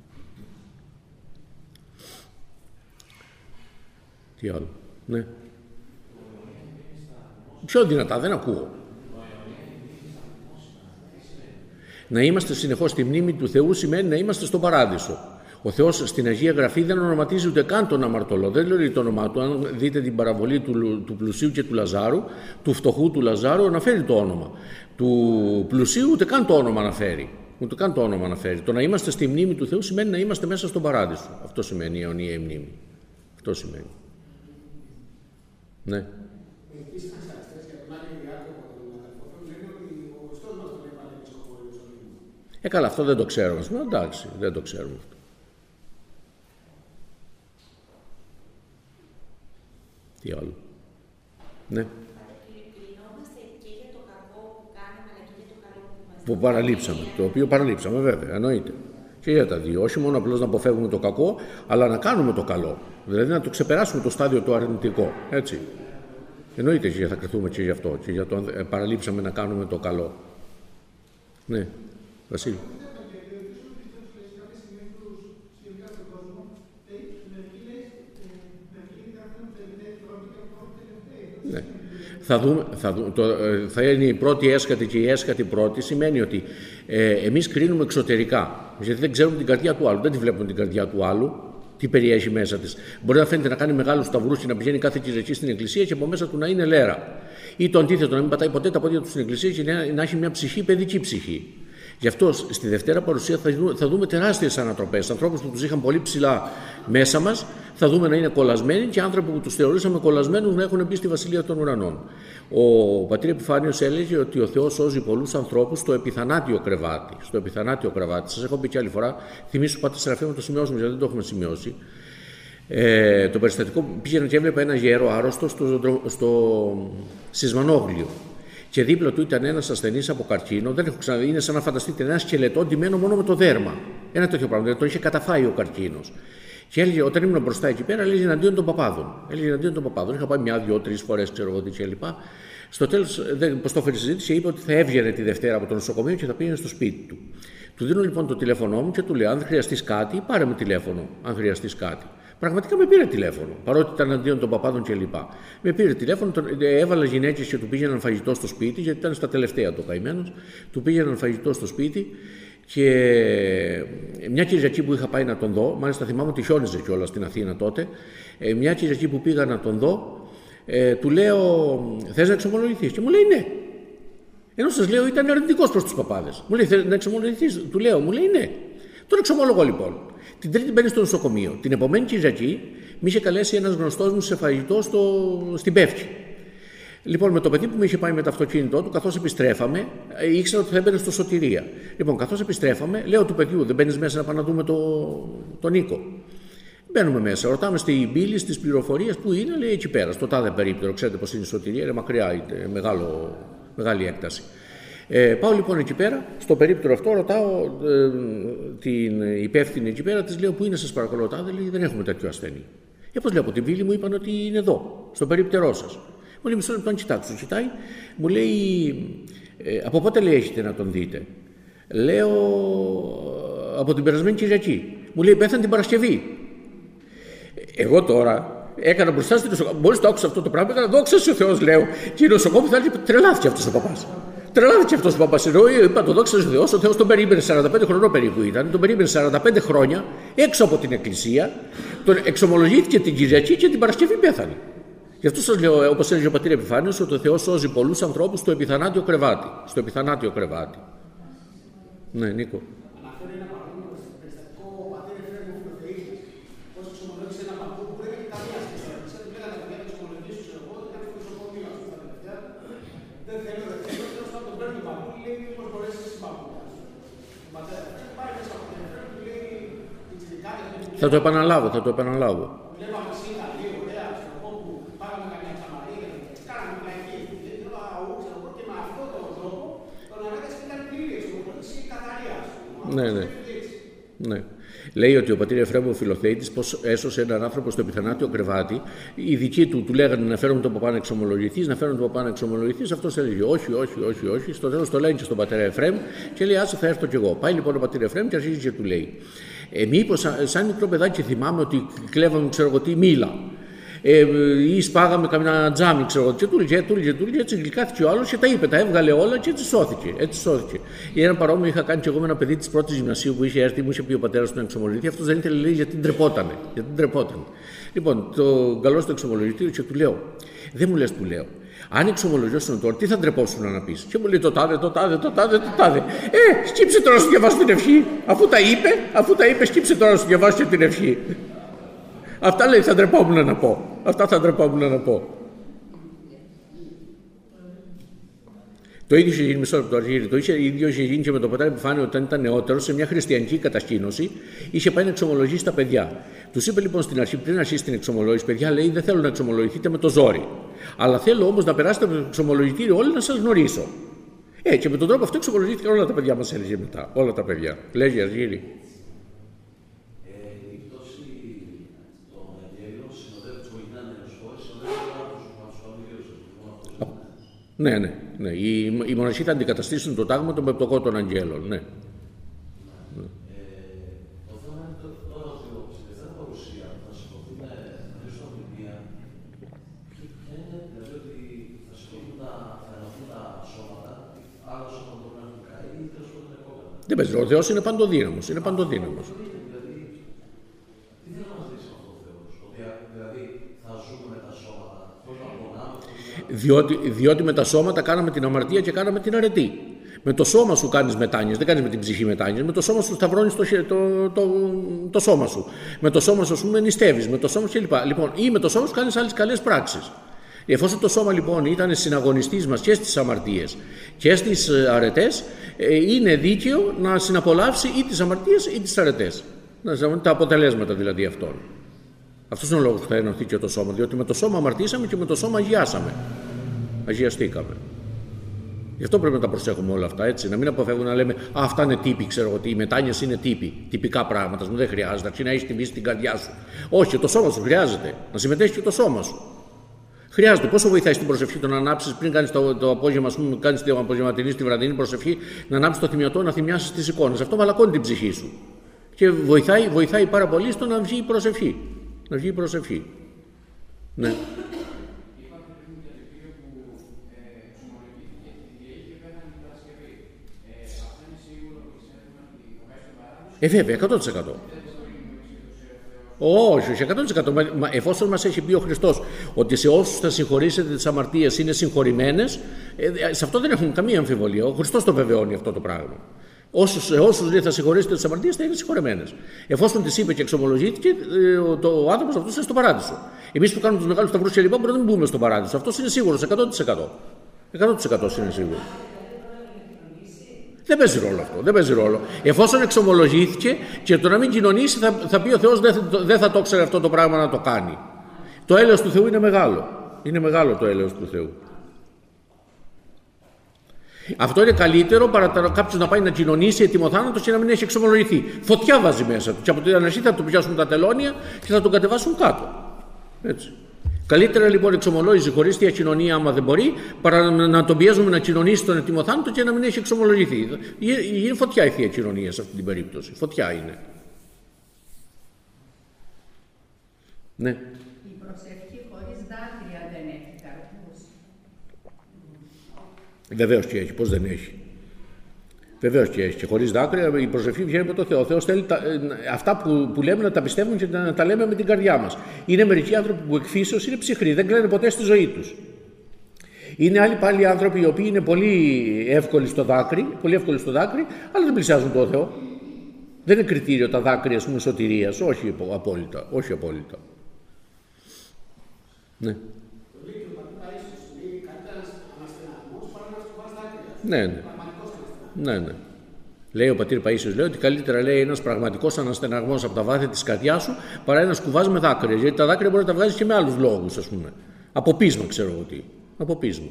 S1: Τι άλλο, ναι. Πιο δυνατά, δεν ακούω. Να είμαστε συνεχώς στη μνήμη του Θεού σημαίνει να είμαστε στον παράδεισο. Ο Θεός στην Αγία Γραφή δεν ονοματίζει ούτε καν τον αμαρτωλό. Δεν λέει το όνομά του. Αν δείτε την παραβολή του, του πλουσίου και του Λαζάρου, του φτωχού του Λαζάρου, αναφέρει το όνομα. Του πλουσίου ούτε καν το όνομα αναφέρει. Ούτε καν το όνομα αναφέρει. Το να είμαστε στη μνήμη του Θεού σημαίνει να είμαστε μέσα στον παράδεισο. Αυτό σημαίνει η αιωνία μνήμη. Αυτό σημαίνει. Ναι. Ε, καλά, αυτό δεν το ξέρουμε. Εντάξει, δεν το ξέρουμε αυτό. Τι άλλο. Ναι.
S3: Κρινόμαστε και για το κακό που κάναμε, αλλά και για το καλό που μας
S1: Που παραλείψαμε. Το οποίο παραλείψαμε, βέβαια, εννοείται. Και για τα δύο. Όχι μόνο απλώς να αποφεύγουμε το κακό, αλλά να κάνουμε το καλό. Δηλαδή να το ξεπεράσουμε το στάδιο το αρνητικό. Έτσι. Εννοείται και θα κρυθούμε και γι' αυτό. Και για το αν παραλείψαμε να κάνουμε το καλό. Ναι. Βασίλη. Ναι. Θα, δούμε, θα, δούμε, το, θα είναι η πρώτη έσχατη και η έσχατη πρώτη σημαίνει ότι ε, εμείς κρίνουμε εξωτερικά, γιατί δεν ξέρουμε την καρδιά του άλλου, δεν τη βλέπουμε την καρδιά του άλλου, τι περιέχει μέσα της. Μπορεί να φαίνεται να κάνει μεγάλους σταυρούς και να πηγαίνει κάθε Κυριακή στην εκκλησία και από μέσα του να είναι λέρα. Ή το αντίθετο, να μην πατάει ποτέ τα πόδια του στην εκκλησία και να, να έχει μια ψυχή, παιδική ψυχή. Γι' αυτό στη Δευτέρα Παρουσία θα δούμε, θα δούμε τεράστιες ανατροπές. Ανθρώπους που τους είχαν πολύ ψηλά μέσα μας, θα δούμε να είναι κολλασμένοι και άνθρωποι που τους θεωρήσαμε κολλασμένους να έχουν μπει στη Βασιλεία των Ουρανών. Ο πατήρ Επιφάνιος έλεγε ότι ο Θεός σώζει πολλούς ανθρώπους στο επιθανάτιο κρεβάτι. Στο επιθανάτιο κρεβάτι. Σας έχω πει και άλλη φορά, θυμίσου πάτε Σεραφείμ να το σημειώσουμε, γιατί δεν το έχουμε σημειώσει. Ε, το περιστατικό πήγαινε και έβλεπε ένα γέρο άρρωστο στο, στο Σισμανόγλιο. Και δίπλα του ήταν ένας ασθενής από καρκίνο. Δεν έχω ξαναδεί. Είναι σαν να φανταστείτε ένα σκελετό ντυμένο μόνο με το δέρμα. Ένα τέτοιο πράγμα. Δηλαδή τον είχε καταφάει ο καρκίνος. Και έλεγε, όταν ήμουν μπροστά εκεί πέρα, έλεγε εναντίον των παπάδων. Έλεγε εναντίον των παπάδων. Είχα πάει μια, δύο, τρεις φορές, ξέρω εγώ τι κλπ. Στο τέλος, πώς το έφερε συζήτηση, είπε ότι θα έβγαινε τη Δευτέρα από το νοσοκομείο και θα πήγαινε στο σπίτι του. Του δίνω λοιπόν το τηλέφωνό μου και του λέω: αν χρειαστείς κάτι, πάρε με τηλέφωνο, αν χρειαστείς κάτι. Πραγματικά με πήρε τηλέφωνο, παρότι ήταν αντίον των παπάδων κλπ. Με πήρε τηλέφωνο, τον, έβαλα γυναίκες και του πήγαιναν φαγητό στο σπίτι, γιατί ήταν στα τελευταία το καημένος. Του πήγαιναν φαγητό στο σπίτι και μια Κυριακή που είχα πάει να τον δω, μάλιστα θυμάμαι ότι χιόνιζε κιόλας στην Αθήνα τότε. Ε, μια Κυριακή που πήγα να τον δω, ε, του λέω: θες να εξομολογηθείς? Και μου λέει: ναι. Ενώ σας λέω ήταν αρνητικός προς τους παπάδες. Μου λέει: θες να εξομολογηθείς? Του λέω: μου λέει: ναι. Τον εξομολογώ λοιπόν. Την Τρίτη μπαίνει στο νοσοκομείο. Την επομένη Κυριακή με είχε καλέσει ένας γνωστός μου σε φαγητό στο... στην Πεύκη. Λοιπόν, με το παιδί που με είχε πάει με το αυτοκίνητό του, καθώς επιστρέφαμε, ήξερα ότι θα έμπαινε στο Σωτηρία. Λοιπόν, καθώς επιστρέφαμε, λέω του παιδιού: δεν μπαίνεις μέσα να πάμε να δούμε το... τον Νίκο? Μπαίνουμε μέσα, ρωτάμε στην πύλη, στις πληροφορίες που είναι, λέει εκεί πέρα, στο τάδε περίπτερο. Ξέρετε πως είναι η σωτηρία, είναι μακριά, είναι μεγάλο, μεγάλη έκταση. Ε, πάω λοιπόν εκεί πέρα, στο περίπτερο αυτό, ρωτάω ε, την υπεύθυνη εκεί πέρα, της λέω πού είναι, σας παρακαλώ, τάδε, λέει δεν έχουμε τέτοιο ασθενή. Ε, πώς λέω, από την πύλη μου είπαν ότι είναι εδώ, στο περίπτερό σας. Μου λέει μισό λεπτό να κοιτάξω, κοιτάει, μου λέει ε, από πότε λέει έχετε να τον δείτε. Λέω από την περασμένη Κυριακή. Μου λέει πέθανε την Παρασκευή. Εγώ τώρα έκανα μπροστά στην νοσοκόμη. Μόλις το άκουσα αυτό το πράγμα, έκανα δόξα σε ο Θεός, λέω. Και η νοσοκόμη θα έλεγε τρελάθηκε αυτός ο παπάς. Τρελάθηκε αυτός ο παπάς. Ενώ είπα το δόξα σε ο Θεός, ο Θεός τον περίμενε σαράντα πέντε χρονών περίπου ήταν. Τον περίμενε σαράντα πέντε χρόνια έξω από την εκκλησία. Τον εξομολογήθηκε την Κυριακή και την Παρασκευή πέθανε. Γι' αυτό σας λέω, όπως έλεγε ο πατήρ Επιφάνιος, ότι ο Θεός σώζει πολλούς ανθρώπους στο επιθανάτιο κρεβάτι. Στο επιθανάτιο κρεβάτι. Ναι, Νίκο.
S4: Αναφέρει ένα παράδειγμα στο περιστατικό ο πατήρ Εφραίμ ο Φιλοθεήτης, πώς εξομολόγησε ένα παππού που δεν έχει καμία σχέση με τα του λέγανε τα παιδιά του εξομολογήσου, ξέρω εγώ, ότι κάνει νοσοκομείο αυτά τα παιδιά. Δεν θέλω, δεν θέλω, τέλος πάντων τον παίρνει ο παππού, λέει μήπως μπορέσει εσύ παππού. Ο πατέρ Εφραίμ πάει μέσα από την Εφραίμ του λέει η τσιρικάτα.
S1: Θα το επαναλάβω, θα το επαναλάβω.
S4: Βλέπαμε εσύ τα δύο ωραία, ξέρω εγώ, που πάγαμε καμιά τσαμαρία, κάναμε πλαϊκή. Λέω αού, ξέρω εγώ, και με αυτόν τον τρόπο τον ανάγκασε να κάνει πλήρη εξομολόγηση καθαρία.
S1: Ναι, ναι. Ναι. Λέει ότι ο πατήρ Εφραίμ ο Φιλοθεήτης πως έσωσε έναν άνθρωπο στο επιθανάτιο κρεβάτι. Οι δικοί του του λέγανε να φέρουν τον παπά να εξομολογηθείς, να φέρουν τον παπά να εξομολογηθείς. Αυτός έλεγε όχι, όχι, όχι, όχι. Στο τέλος το λένε και στον πατέρα Εφραίμ και λέει άσε θα έρθω κι εγώ. Πάει λοιπόν ο πατήρ Εφραίμ και αρχίζει και του λέει. Ε, μήπως σαν μικρό παιδάκι θυμάμαι ότι κλέβαμε ξέρω εγώ τι μήλα. Ε, ή σπάγαμε καμιά τζάμι, ξέρω και τούλγε, τούλγε, τούλγε, έτσι γλυκάθηκε ο άλλος και τα είπε, τα έβγαλε όλα και έτσι σώθηκε. Έτσι σώθηκε. Ή ένα παρόμοιο είχα κάνει και εγώ με ένα παιδί της πρώτης γυμνασίου που είχε έρθει, μου είχε πει ο πατέρας του να εξομολογηθεί. Αυτός δεν ήθελε, λέει, γιατί ντρεπότανε. Γιατί ντρεπότανε. Λοιπόν, το καλό στο εξομολογητήριο και του λέω, δεν μου λες, του λέω. Αν εξομολογιώσουν τώρα, τι θα ντρεπόσουν να πεις. Και μου λέει το τάδε, το τάδε, το τάδε, το τάδε. Ε, σκύψε τώρα να σου διαβάσει την ευχή. Αφού τα είπε, αφού τα είπε, σκύψε τώρα να σου διαβάσει την ευχή. Αυτά λέει θα ντρεπόμουν να πω. Αυτά θα ντρεπόμουν να πω. Το ίδιο είχε γίνει, μισό λεπτό, το ίδιο είχε γίνει και με τον πατέρα Επιφάνιο όταν ήταν νεότερο σε μια χριστιανική κατασκήνωση. Είχε πάει να εξομολογήσει τα παιδιά. Του είπε λοιπόν στην αρχή, πριν αρχίσει την εξομολόγηση, παιδιά, λέει: δεν θέλω να εξομολογηθείτε με το ζόρι. Αλλά θέλω όμως να περάσετε από το εξομολογητήριο όλοι να σας γνωρίσω. Ε, και με τον τρόπο αυτό εξομολογήθηκαν όλα τα παιδιά μας, έλεγε μετά. Όλα τα παιδιά. Λέγε, Αργύρη. Ναι, ναι, ναι. Οι, οι μοναχοί θα αντικαταστήσουν το τάγμα των πεπτωκών των αγγέλων. Ναι.
S5: Ε, το θέμα είναι το, τώρα ότι στην τελευταία παρουσία θα σηκωθούν μέσα από την μία. Ποια είναι δηλαδή ότι θα σηκωθούν τα, θα ενωθούν τα σώματα, άλλα σώματα που έχουν καεί ή τέλος πάντων είναι κόκκανα.
S1: Δεν παίζει. Ο Θεός είναι παντοδύναμος. Είναι παντοδύναμος.
S5: Δηλαδή, τι θέλει να μας δείξει αυτό ο Θεός, ότι δηλαδή θα ζούμε με τα σώματα, πώς να πονάμε.
S1: Διότι, διότι με τα σώματα κάναμε την αμαρτία και κάναμε την αρετή. Με το σώμα σου κάνεις μετάνοιες, δεν κάνεις με την ψυχή μετάνοιες. Με το σώμα σου σταυρώνεις το, το, το, το σώμα σου. Με το σώμα σου, ας πούμε, νηστεύεις. Με το σώμα σου κλπ. Λοιπόν, ή με το σώμα σου κάνεις άλλες καλές πράξεις. Εφόσον το σώμα λοιπόν ήταν συναγωνιστής μας και στις αμαρτίες και στις αρετές, είναι δίκαιο να συναπολαύσει ή τις αμαρτίες ή τις αρετές. Τα αποτελέσματα δηλαδή αυτών. Αυτός είναι ο λόγος που θα ενωθεί και το σώμα, διότι με το σώμα αμαρτήσαμε και με το σώμα αγιάσαμε. Αγιαστήκαμε. Γι' αυτό πρέπει να τα προσέχουμε όλα αυτά, έτσι. Να μην αποφεύγουμε να λέμε Α, αυτά είναι τύποι, ξέρω ότι οι μετάνοιες είναι τύποι. Τυπικά πράγματα, μου δεν χρειάζεται. Αρχίζει να έχει τιμήσει την καρδιά σου. Όχι, το σώμα σου χρειάζεται. Να συμμετέχει και το σώμα σου. Χρειάζεται. Πόσο βοηθάει στην προσευχή το να ανάψει πριν κάνει το, το απόγευμα, α πούμε, κάνει την απογευματινή, στη βραδινή προσευχή, να ανάψει το θυμιωτό, να θυμιάσει τι εικόνες. Αυτό μαλακώνει την ψυχή σου. Και βοηθάει, βοηθάει πάρα πολύ στο να βγει η προσευχή. Να βγει η προσευχή. Ναι. Ε, βέβαια, εκατό τοις εκατό. Όχι, όχι, εκατό τοις εκατό. Μα, εφόσον μας έχει πει ο Χριστός ότι σε όσους θα συγχωρήσετε τις αμαρτίες είναι συγχωρημένες, ε, σε αυτό δεν έχουν καμία αμφιβολία. Ο Χριστός το βεβαιώνει αυτό το πράγμα. Όσους, όσους λέει, θα συγχωρήσετε τις αμαρτίες θα είναι συγχωρημένες. Εφόσον τις είπε και εξομολογήθηκε, ο, το, ο άνθρωπος αυτός είναι στο παράδεισο. Εμείς που κάνουμε τους μεγάλους σταυρούς και λοιπά μπορούμε να μην μπούμε στο παράδεισο. Αυτός είναι σίγουρος, εκατό τοις εκατό. εκατό τοις εκατό είναι σίγουρο. Δεν παίζει ρόλο αυτό. Δεν παίζει ρόλο. Εφόσον εξομολογήθηκε και το να μην κοινωνήσει, θα, θα πει ο Θεός δεν θα, δεν θα το ξέρει αυτό το πράγμα να το κάνει. Το έλεος του Θεού είναι μεγάλο. Είναι μεγάλο το έλεος του Θεού. Αυτό είναι καλύτερο παρά κάποιος να πάει να κοινωνήσει έτοιμο θάνατο και να μην έχει εξομολογηθεί. Φωτιά βάζει μέσα του. Και από την αναρχή θα του πιάσουν τα τελώνια και θα τον κατεβάσουν κάτω. Έτσι. Καλύτερα λοιπόν εξομολόγηση χωρίς θεία κοινωνία, άμα δεν μπορεί, παρά να τον πιέζουμε να κοινωνήσει τον έτοιμο θάνατο και να μην έχει εξομολογηθεί. Είναι φωτιά η θεία κοινωνία σε αυτή την περίπτωση. Φωτιά είναι. Ναι.
S6: Η προσευχή χωρίς δάκρυα δεν έχει καρπούς.
S1: Βεβαίως και έχει. Πώς δεν έχει. Βεβαίως και έχει. Και χωρίς δάκρυα η προσευχή βγαίνει από το Θεό. Ο Θεός θέλει τα, αυτά που, που λέμε να τα πιστεύουμε και να τα λέμε με την καρδιά μας. Είναι μερικοί άνθρωποι που εκφύσεως είναι ψυχροί, δεν κλαίνουν ποτέ στη ζωή τους. Είναι άλλοι πάλι άνθρωποι οι οποίοι είναι πολύ εύκολοι στο δάκρυ, πολύ εύκολοι στο δάκρυ, αλλά δεν πλησιάζουν τον Θεό. Δεν είναι κριτήριο τα δάκρυα, ας πούμε, σωτηρίας. Όχι απόλυτα. Όχι απόλυτα. Ναι. Ναι, ναι. Ναι, ναι. Λέει ο πατήρ Παΐσιος, λέει ότι καλύτερα λέει ένας πραγματικός αναστεναγμός από τα βάθη της καρδιάς σου παρά ένας κουβάς με δάκρυα. Γιατί τα δάκρυα μπορεί να τα βγάζεις και με άλλους λόγους, ας πούμε. Από πείσμα, ξέρω εγώ τι. Από πείσμα.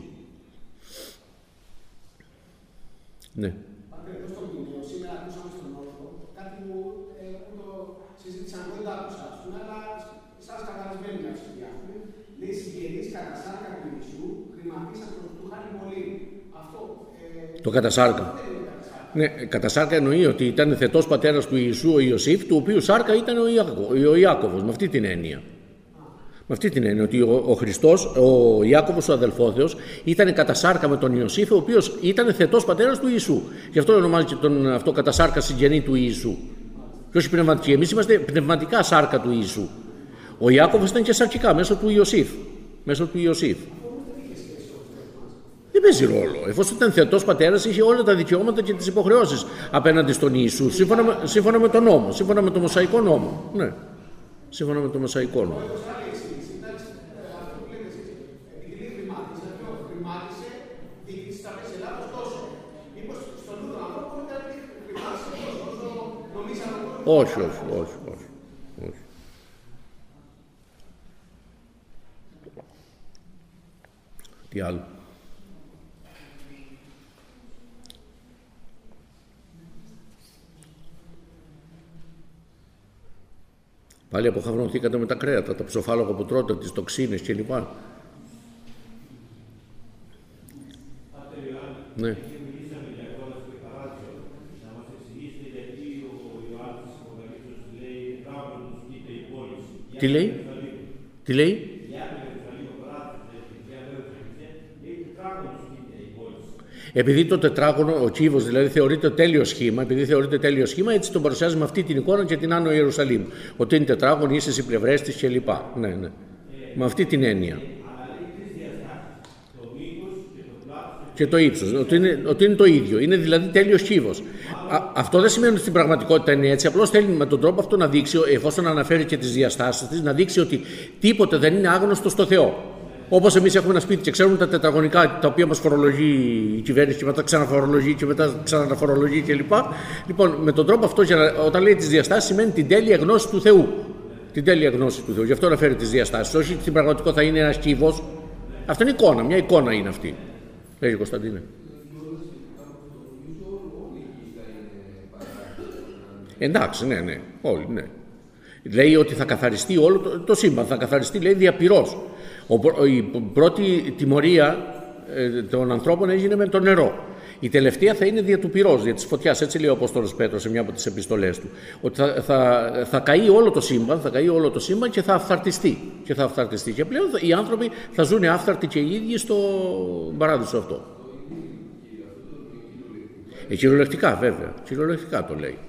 S1: Ναι.
S4: Πατήρ, εδώ στο Μήνυο, σήμερα ακούσαμε στον Όρθο κάτι που ε, το συζήτησαν, δεν το άκουσα, ας πούμε, αλλά σας καταλαβαίνει να σχεδιάσουμε. Λέει συγγενείς κατά σάρκα του Ιησού χρηματίσαν προς του χάρη πολύ. Αυτό. Ε,
S1: το κατά σάρκα. Ναι, κατά σάρκα εννοεί ότι ήταν θετός πατέρας του Ιησού ο Ιωσήφ, του οποίου σάρκα ήταν ο, Ιάκω, ο Ιάκωβος, με αυτή την έννοια. Με αυτή την έννοια, ότι ο, ο Χριστός, ο Ιάκωβος ο αδελφόθεος, ήταν κατά σάρκα με τον Ιωσήφ, ο οποίος ήταν θετός πατέρας του Ιησού. Γι' αυτό ονομάζεται τον αυτό κατά σάρκα συγγενή του Ιησού. Και όχι πνευματική. Εμείς είμαστε πνευματικά σάρκα του Ιησού. Ο Ιάκωβος ήταν και σαρκικά, μέσω του Ιωσήφ. Μέσω του Ιωσήφ. Δεν παίζει ρόλο. Εφόσον ήταν θετός πατέρας, είχε όλα τα δικαιώματα και τις υποχρεώσεις απέναντι στον Ιησού, σύμφωνα με, σύμφωνα με τον νόμο, σύμφωνα με το Μωσαϊκό νόμο. Ναι, σύμφωνα με το Μωσαϊκό νόμο. Όχι, όχι, όχι, όχι, όχι. Τι άλλο. Πάλι αποχαυρωθήκατε με τα κρέατα, τα ψοφάλογα που τρώτε, τις τοξίνες κλπ. Ναι. Τι λέει, τι λέει. Επειδή το τετράγωνο, ο κύβος δηλαδή θεωρείται τέλειο σχήμα, επειδή θεωρείται τέλειο σχήμα, έτσι τον παρουσιάζει με αυτή την εικόνα και την Άνω Ιερουσαλήμ. Ότι είναι τετράγωνο, είσαι στις πλευρές της κλπ. Ναι, ναι. Με αυτή την έννοια. Και το ύψος, ότι είναι, ότι είναι το ίδιο. Είναι δηλαδή τέλειος κύβος. Α, αυτό δεν σημαίνει ότι στην πραγματικότητα είναι έτσι. Απλώς θέλει με τον τρόπο αυτό να δείξει, εφόσον αναφέρει και τις διαστάσεις της, να δείξει ότι τίποτε δεν είναι άγνωστο στο Θεό. Όπως εμείς έχουμε ένα σπίτι και ξέρουμε τα τετραγωνικά τα οποία μας φορολογεί η κυβέρνηση και μετά ξαναφορολογεί και μετά ξαναφορολογεί κλπ. Λοιπόν, με τον τρόπο αυτό, όταν λέει τις διαστάσεις, σημαίνει την τέλεια γνώση του Θεού. Την τέλεια γνώση του Θεού. Γι' αυτό αναφέρει τις διαστάσεις. Όχι στην πραγματικότητα θα είναι ένας κύβος. Αυτό είναι εικόνα. Μια εικόνα είναι αυτή. Λέγε Κωνσταντίνε. Εντάξει, ναι, ναι. Όλοι, ναι. Λέει ότι θα καθαριστεί όλο το, το σύμπαν. Θα καθαριστεί, λέει, διαπυρός. Ο, η πρώτη τιμωρία ε, των ανθρώπων έγινε με το νερό. Η τελευταία θα είναι δια του πυρός, δια της φωτιάς. Έτσι λέει ο Απόστολος Πέτρος σε μια από τις επιστολές του. Ότι θα, θα, θα καεί όλο το σύμπαν, θα καεί όλο το σύμπαν και θα αυθαρτιστεί. Και θα αυθαρτιστεί. Και πλέον οι άνθρωποι θα ζουν άφθαρτοι και οι ίδιοι στο παράδεισο αυτό. Ε, κυριολεκτικά βέβαια. Κυριολεκτικά το λέει.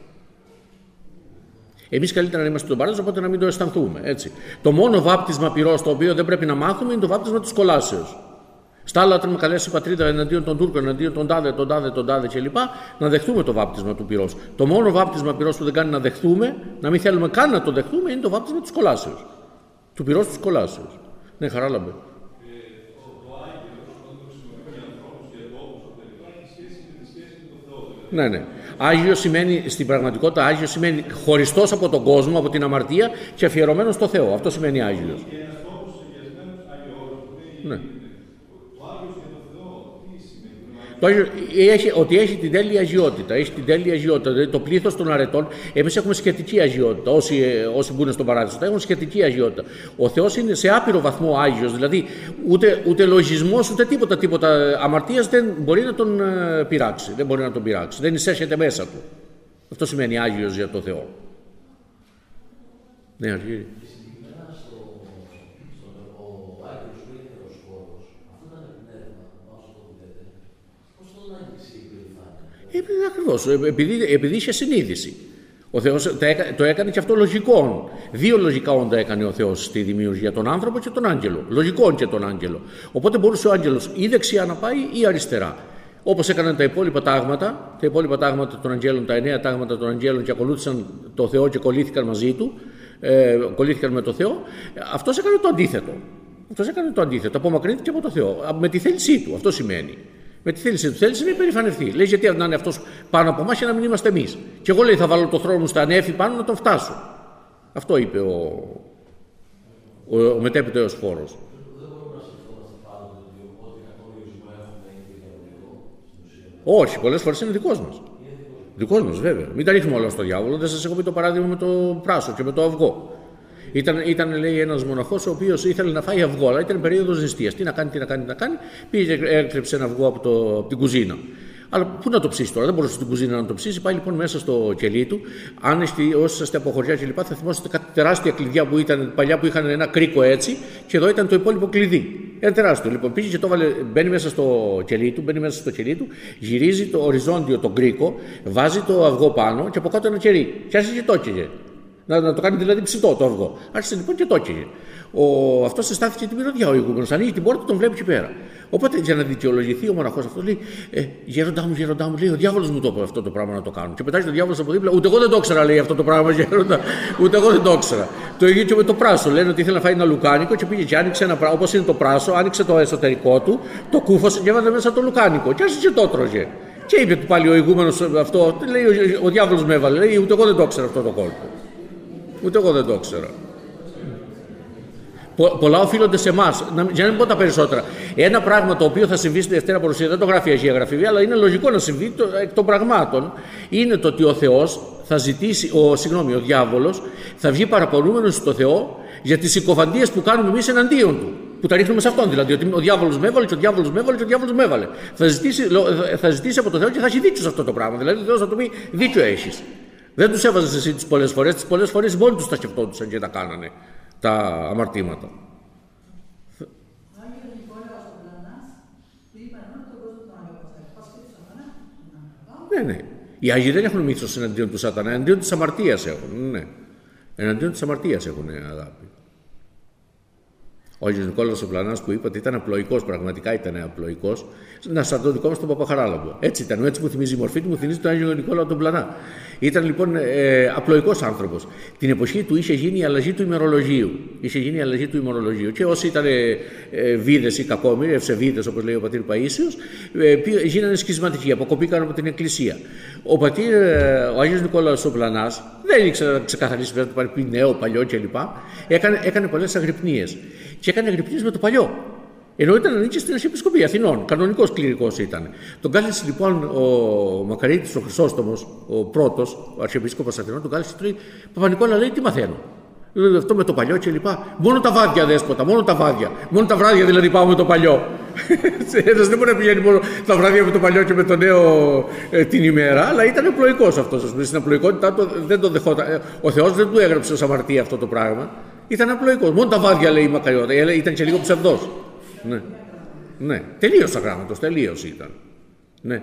S1: Εμείς καλύτερα να είμαστε στον παράδεισο, οπότε να μην το αισθανθούμε. Έτσι. Το μόνο βάπτισμα πυρός το οποίο δεν πρέπει να μάθουμε είναι το βάπτισμα της κολάσεως. Στα άλλα, όταν με καλέσει η πατρίδα εναντίον των Τούρκων, εναντίον των τάδε, των τάδε, των τάδε κλπ., να δεχτούμε το βάπτισμα του πυρός. Το μόνο βάπτισμα πυρός που δεν κάνει να δεχτούμε, να μην θέλουμε καν να το δεχτούμε, είναι το βάπτισμα της κολάσεως. Του πυρός της κολάσεως. Ναι, Χαράλαμπε. Ναι, ναι. Άγιος σημαίνει, στην πραγματικότητα, Άγιος σημαίνει χωριστός από τον κόσμο, από την αμαρτία και αφιερωμένος στο Θεό. Αυτό σημαίνει Άγιος.
S7: Και ένας τόπος αγιασμένος, Άγιο όρος,
S1: Ναι.
S7: το Άγιος για τον Θεό, τι σημαίνει?
S1: Το Άγιο, έχει, ότι έχει την τέλεια αγιότητα. Έχει την τέλεια αγιότητα. Δηλαδή το πλήθος των αρετών, εμείς έχουμε σχετική αγιότητα. Όσοι, όσοι μπουν στον παράδεισο, έχουν σχετική αγιότητα. Ο Θεός είναι σε άπειρο βαθμό Άγιος. Δηλαδή ούτε, ούτε λογισμός, ούτε τίποτα, τίποτα αμαρτίας δεν μπορεί να τον ε, πειράξει. Δεν μπορεί να τον πειράξει. Δεν εισέρχεται μέσα του. Αυτό σημαίνει Άγιος για τον Θεό. Ναι, Αργύρη. Ακριβώς, επειδή, επειδή είχε συνείδηση. Ο Θεός το, έκα, το έκανε και αυτό λογικό. Δύο λογικά όντα έκανε ο Θεός στη δημιουργία, τον άνθρωπο και τον άγγελο. Λογικό και τον άγγελο. Οπότε μπορούσε ο άγγελος ή δεξιά να πάει ή αριστερά. Όπως έκαναν τα υπόλοιπα τάγματα, τα υπόλοιπα τάγματα των αγγέλων, τα εννέα τάγματα των αγγέλων και ακολούθησαν το Θεό και κολλήθηκαν μαζί του, ε, κολλήθηκαν με το Θεό, αυτός έκανε το αντίθετο. Αυτός έκανε το αντίθετο. Απομακρύνθηκε από το Θεό. Με τη θέλησή του. Αυτό σημαίνει. Με τη θέλησή του. Θέλησε να υπερηφανευτεί. Λέει, γιατί να είναι αυτός πάνω από εμάς και να μην είμαστε εμείς. Και εγώ, λέει, θα βάλω το θρόνο μου στα ανέφη πάνω να τον φτάσω. Αυτό είπε ο, ο, ο μετέπειτα φόρος. Όχι, πολλές φορές είναι δικός μας. Δικός μας, βέβαια. Μην τα ρίχνουμε όλα στο διάβολο. Δεν σας έχω πει το παράδειγμα με το πράσο και με το αυγό. Ήταν, ήταν, λέει, ένας μοναχός ο οποίος ήθελε να φάει αυγό, αλλά ήταν περίοδος νηστείας. Τι να κάνει, τι να κάνει, τι να κάνει. Πήγε και έκλεψε ένα αυγό από, το, από την κουζίνα. Αλλά πού να το ψήσει τώρα, δεν μπορούσε στην κουζίνα να το ψήσει. Πάει λοιπόν μέσα στο κελί του. Αν όσοι είστε από χωριά κλπ., θα θυμόσαστε κάτι τεράστια κλειδιά που ήταν παλιά που είχαν ένα κρίκο έτσι, και εδώ ήταν το υπόλοιπο κλειδί. Ένα τεράστιο. Λοιπόν, πήγε και το βάλε, μπαίνει μέσα στο κελί του, μπαίνει μέσα στο κελί του, γυρίζει το οριζόντιο τον κρίκο, βάζει το αυγό πάνω και από κάτω ένα κερί. Και άρχισε και το έκαιγε. Να, να το κάνει δηλαδή ψητό το αυγό. Άρχισε λοιπόν και το έκαιγε. Αυτό στάθηκε την μυρωδιά ο ηγούμενος. Ανοίγει την πόρτα, τον βλέπει εκεί πέρα. Οπότε για να δικαιολογηθεί ο μοναχός αυτό λέει: ε, Γέροντά μου, γέροντά μου, λέει, ο διάβολος μου το είπε αυτό το πράγμα να το κάνω. Και πετάει το διάβολο από δίπλα, ούτε εγώ δεν το ήξερα, λέει αυτό το πράγμα, γέροντα, ούτε εγώ δεν το ήξερα. Το ίδιο και με το πράσο. Λένε ότι ήθελε να φάει ένα λουκάνικο και πήγε και άνοιξε ένα πράγμα, όπως είναι το πράσο, άνοιξε το εσωτερικό του, το κούφωσε και έβαλε μέσα το λουκάνικο. Και άρχισε και το τρώγε. Και είπε του πάλι ο ηγούμενος αυτό, λέει: Ο, ο διάβολος με έβαλε, λέει, ούτε εγώ δεν το ήξερα αυτό το κόλπο. Ούτε εγώ δεν το ήξερα. Πο, πολλά οφείλονται σε εμάς. Για να μην πω τα περισσότερα. Ένα πράγμα το οποίο θα συμβεί στη Δευτέρα Παρουσία, δεν το γράφει η Αγία Γραφή, αλλά είναι λογικό να συμβεί το, εκ των πραγμάτων, είναι το ότι ο Θεός θα ζητήσει, ο, συγγνώμη, ο διάβολος θα βγει παραπονούμενος στο Θεό για τις συκοφαντίες που κάνουμε εμείς εναντίον του. Που τα ρίχνουμε σε αυτόν δηλαδή. Ότι ο διάβολος με έβαλε και ο διάβολος με έβαλε και ο διάβολος με έβαλε. Θα ζητήσει, θα ζητήσει από το Θεό και θα έχει δίκιο σε αυτό το πράγμα. Δηλαδή ο Θεός θα του πει: Δίκιο έχεις. Δεν τους έβαζες εσύ τις πολλές φορές, τις πολλές φορές μόνοι τους τα σκεφτόντουσαν και τα κάνανε τα αμαρτήματα.
S2: Άγιος Νικόλαος ο Πλανάς, που είπαν μόνο τον κόσμο τον Άγιο Πας και τη Σατανά.
S1: Ναι, ναι. Οι Άγιοι δεν έχουν μύθος εναντίον του Σατανά, εναντίον της αμαρτίας έχουν. Ναι. Εναντίον της αμαρτίας έχουν αγάπη. Ο Άγιος Νικόλαος ο Πλανάς που είπατε ήταν απλοϊκός, πραγματικά ήταν απλοϊκός, να σαν το δικό μας τον Παπαχαράλαμπο. Έτσι ήταν, έτσι μου θυμίζει η μορφή του, μου θυμίζει τον Άγιο Νικόλαο τον Πλανά. Ήταν λοιπόν ε, απλοϊκός άνθρωπος. Την εποχή του είχε γίνει η αλλαγή του ημερολογίου. Είχε γίνει η αλλαγή του ημερολογίου. Και όσοι ήταν ε, ε, βίδες ή κακόμοιροι, ευσεβίδες όπως λέει ο πατήρ Παΐσιος, ε, γίνανε σχισματικοί, αποκοπήκαν από την Εκκλησία. Ο πατήρ, ε, ο Άγιος Νικόλαος ο Πλανάς, δεν ήξερε να ξεκαθαρίσει βέβαια το πει νέο, παλιό κλπ. Έκανε, έκανε πολλές αγρυπνίες. Και έκανε αγρυπνίες με το παλιό. Ενώ ήταν ανήκει στην Αρχιεπισκοπή Αθηνών. Κανονικός κληρικός ήταν. Τον κάλεσε λοιπόν ο Μακαρίτης ο Χρυσόστομος, ο πρώτος, ο Αρχιεπίσκοπος Αθηνών, τον κάλεσε και του λέει: Παπα-Νικόλα, λέει, τι μαθαίνω. Δηλαδή, αυτό με το παλιό και λοιπά. Μόνο τα βάδια, δέσποτα, μόνο τα βάδια. Μόνο τα βράδια δηλαδή πάω με το παλιό. Ένας δεν μπορεί να πηγαίνει μόνο τα βράδια με το παλιό και με το νέο ε, την ημέρα, αλλά ήταν απλοϊκός αυτός. Στην απλοϊκότητά του δεν το δεχόταν. Ο Θεός δεν του έγραψε ως αμαρτία αυτό το πράγμα. Ήταν απλοϊκός. Μόνο τα βάδια λέει η Μακαριώτα. Ήταν και λίγο ψευδός. Ναι. Ναι. Τελείως αγράμματος, τελείως ήταν. Ναι.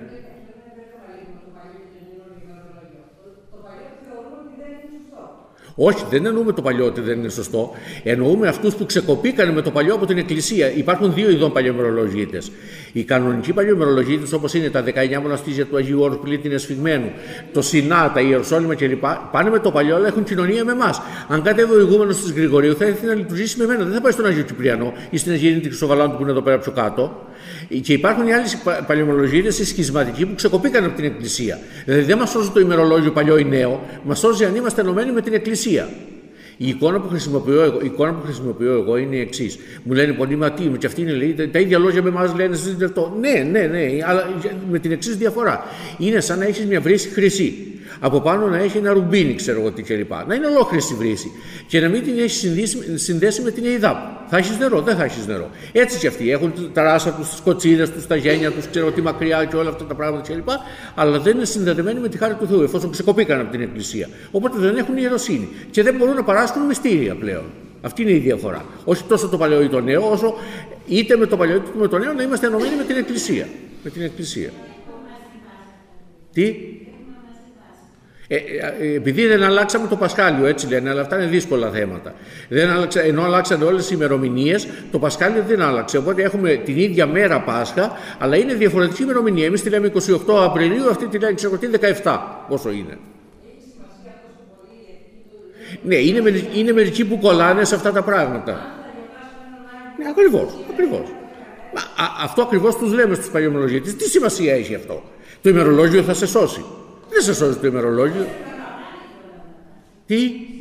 S1: Όχι, δεν εννοούμε το παλιό ότι δεν είναι σωστό. Εννοούμε αυτούς που ξεκοπήκανε με το παλιό από την Εκκλησία. Υπάρχουν δύο ειδών παλιωμερολογίτες. Οι κανονικοί παλιωμερολογίτες, όπως είναι τα δεκαεννιά μοναστήρια του Αγίου Όρου Πλήτην Εσφυγμένου, το Σινά, τα Ιεροσόλυμα κλπ., πάνε με το παλιό, αλλά έχουν κοινωνία με εμάς. Αν κάτι εδώ ο ηγούμενος της Γρηγορίου θα έρθει να λειτουργήσει με μένα, δεν θα πάει στον Αγίο Κυπριανό ή στην Αγία Νίκη Σοβαλάντου που είναι εδώ πέρα πιο κάτω. Και υπάρχουν οι άλλοι παλιωμερολογίτες, οι σχισματικοί που ξεκοπήκαν από την Εκκλησία. Δηλαδή δεν μας σώζει το ημερολόγιο παλιό ή νέο, μας σώζει αν είμαστε ενωμένοι με την Εκκλησία. Η εικόνα που χρησιμοποιώ εγώ, η εικόνα που χρησιμοποιώ εγώ είναι η εξής. Μου λένε πολλοί, μα τι, και αυτοί είναι, λέει, τα ίδια λόγια με εμάς λένε, εσείς δείτε αυτό. Ναι, ναι, ναι, αλλά με την εξής διαφορά. Είναι σαν να έχεις μια βρύση χρυσή. Από πάνω να έχει ένα ρουμπίνι, ξέρω εγώ τι κλπ. Να είναι ολόκληρη η βρύση. Και να μην την έχει συνδέσει με την ΕΙΔΑΠ. Θα έχεις νερό, δεν θα έχεις νερό. Έτσι και αυτοί έχουν τα ράσα τους, τις κοτσίδες τους, τα γένια τους, ξέρω τι μακριά και όλα αυτά τα πράγματα κλπ. Αλλά δεν είναι συνδεδεμένοι με τη χάρη του Θεού, εφόσον ξεκοπήκαν από την Εκκλησία. Οπότε δεν έχουν ιεροσύνη. Και δεν μπορούν να παράσχουν μυστήρια πλέον. Αυτή είναι η διαφορά. Όχι τόσο το παλαιό ή το νέο, όσο είτε με το παλαιό είτε με το νέο να είμαστε ενωμένοι με την Εκκλησία. Με την Εκκλησία. Τι? Ε, ε, επειδή δεν αλλάξαμε το Πασχάλιο, έτσι λένε, αλλά αυτά είναι δύσκολα θέματα. Δεν άλλαξα, ενώ αλλάξαν όλες οι ημερομηνίες, το Πασχάλιο δεν άλλαξε. Οπότε έχουμε την ίδια μέρα Πάσχα, αλλά είναι διαφορετική ημερομηνία. Εμείς τη λέμε είκοσι οκτώ Απριλίου, αυτή τη λέμε ξέρω τι δεκαεπτά. Πόσο είναι. Ναι, είναι, είναι μερικοί που κολλάνε σε αυτά τα πράγματα. Ναι, ακριβώς, ακριβώς. Α, α, αυτό ακριβώς τους λέμε στους παλιωμερολογίτες. Τι σημασία έχει αυτό? Το ημερολόγιο θα σε σώσει. Δεν σε σώζει το ημερολόγιο. Τι?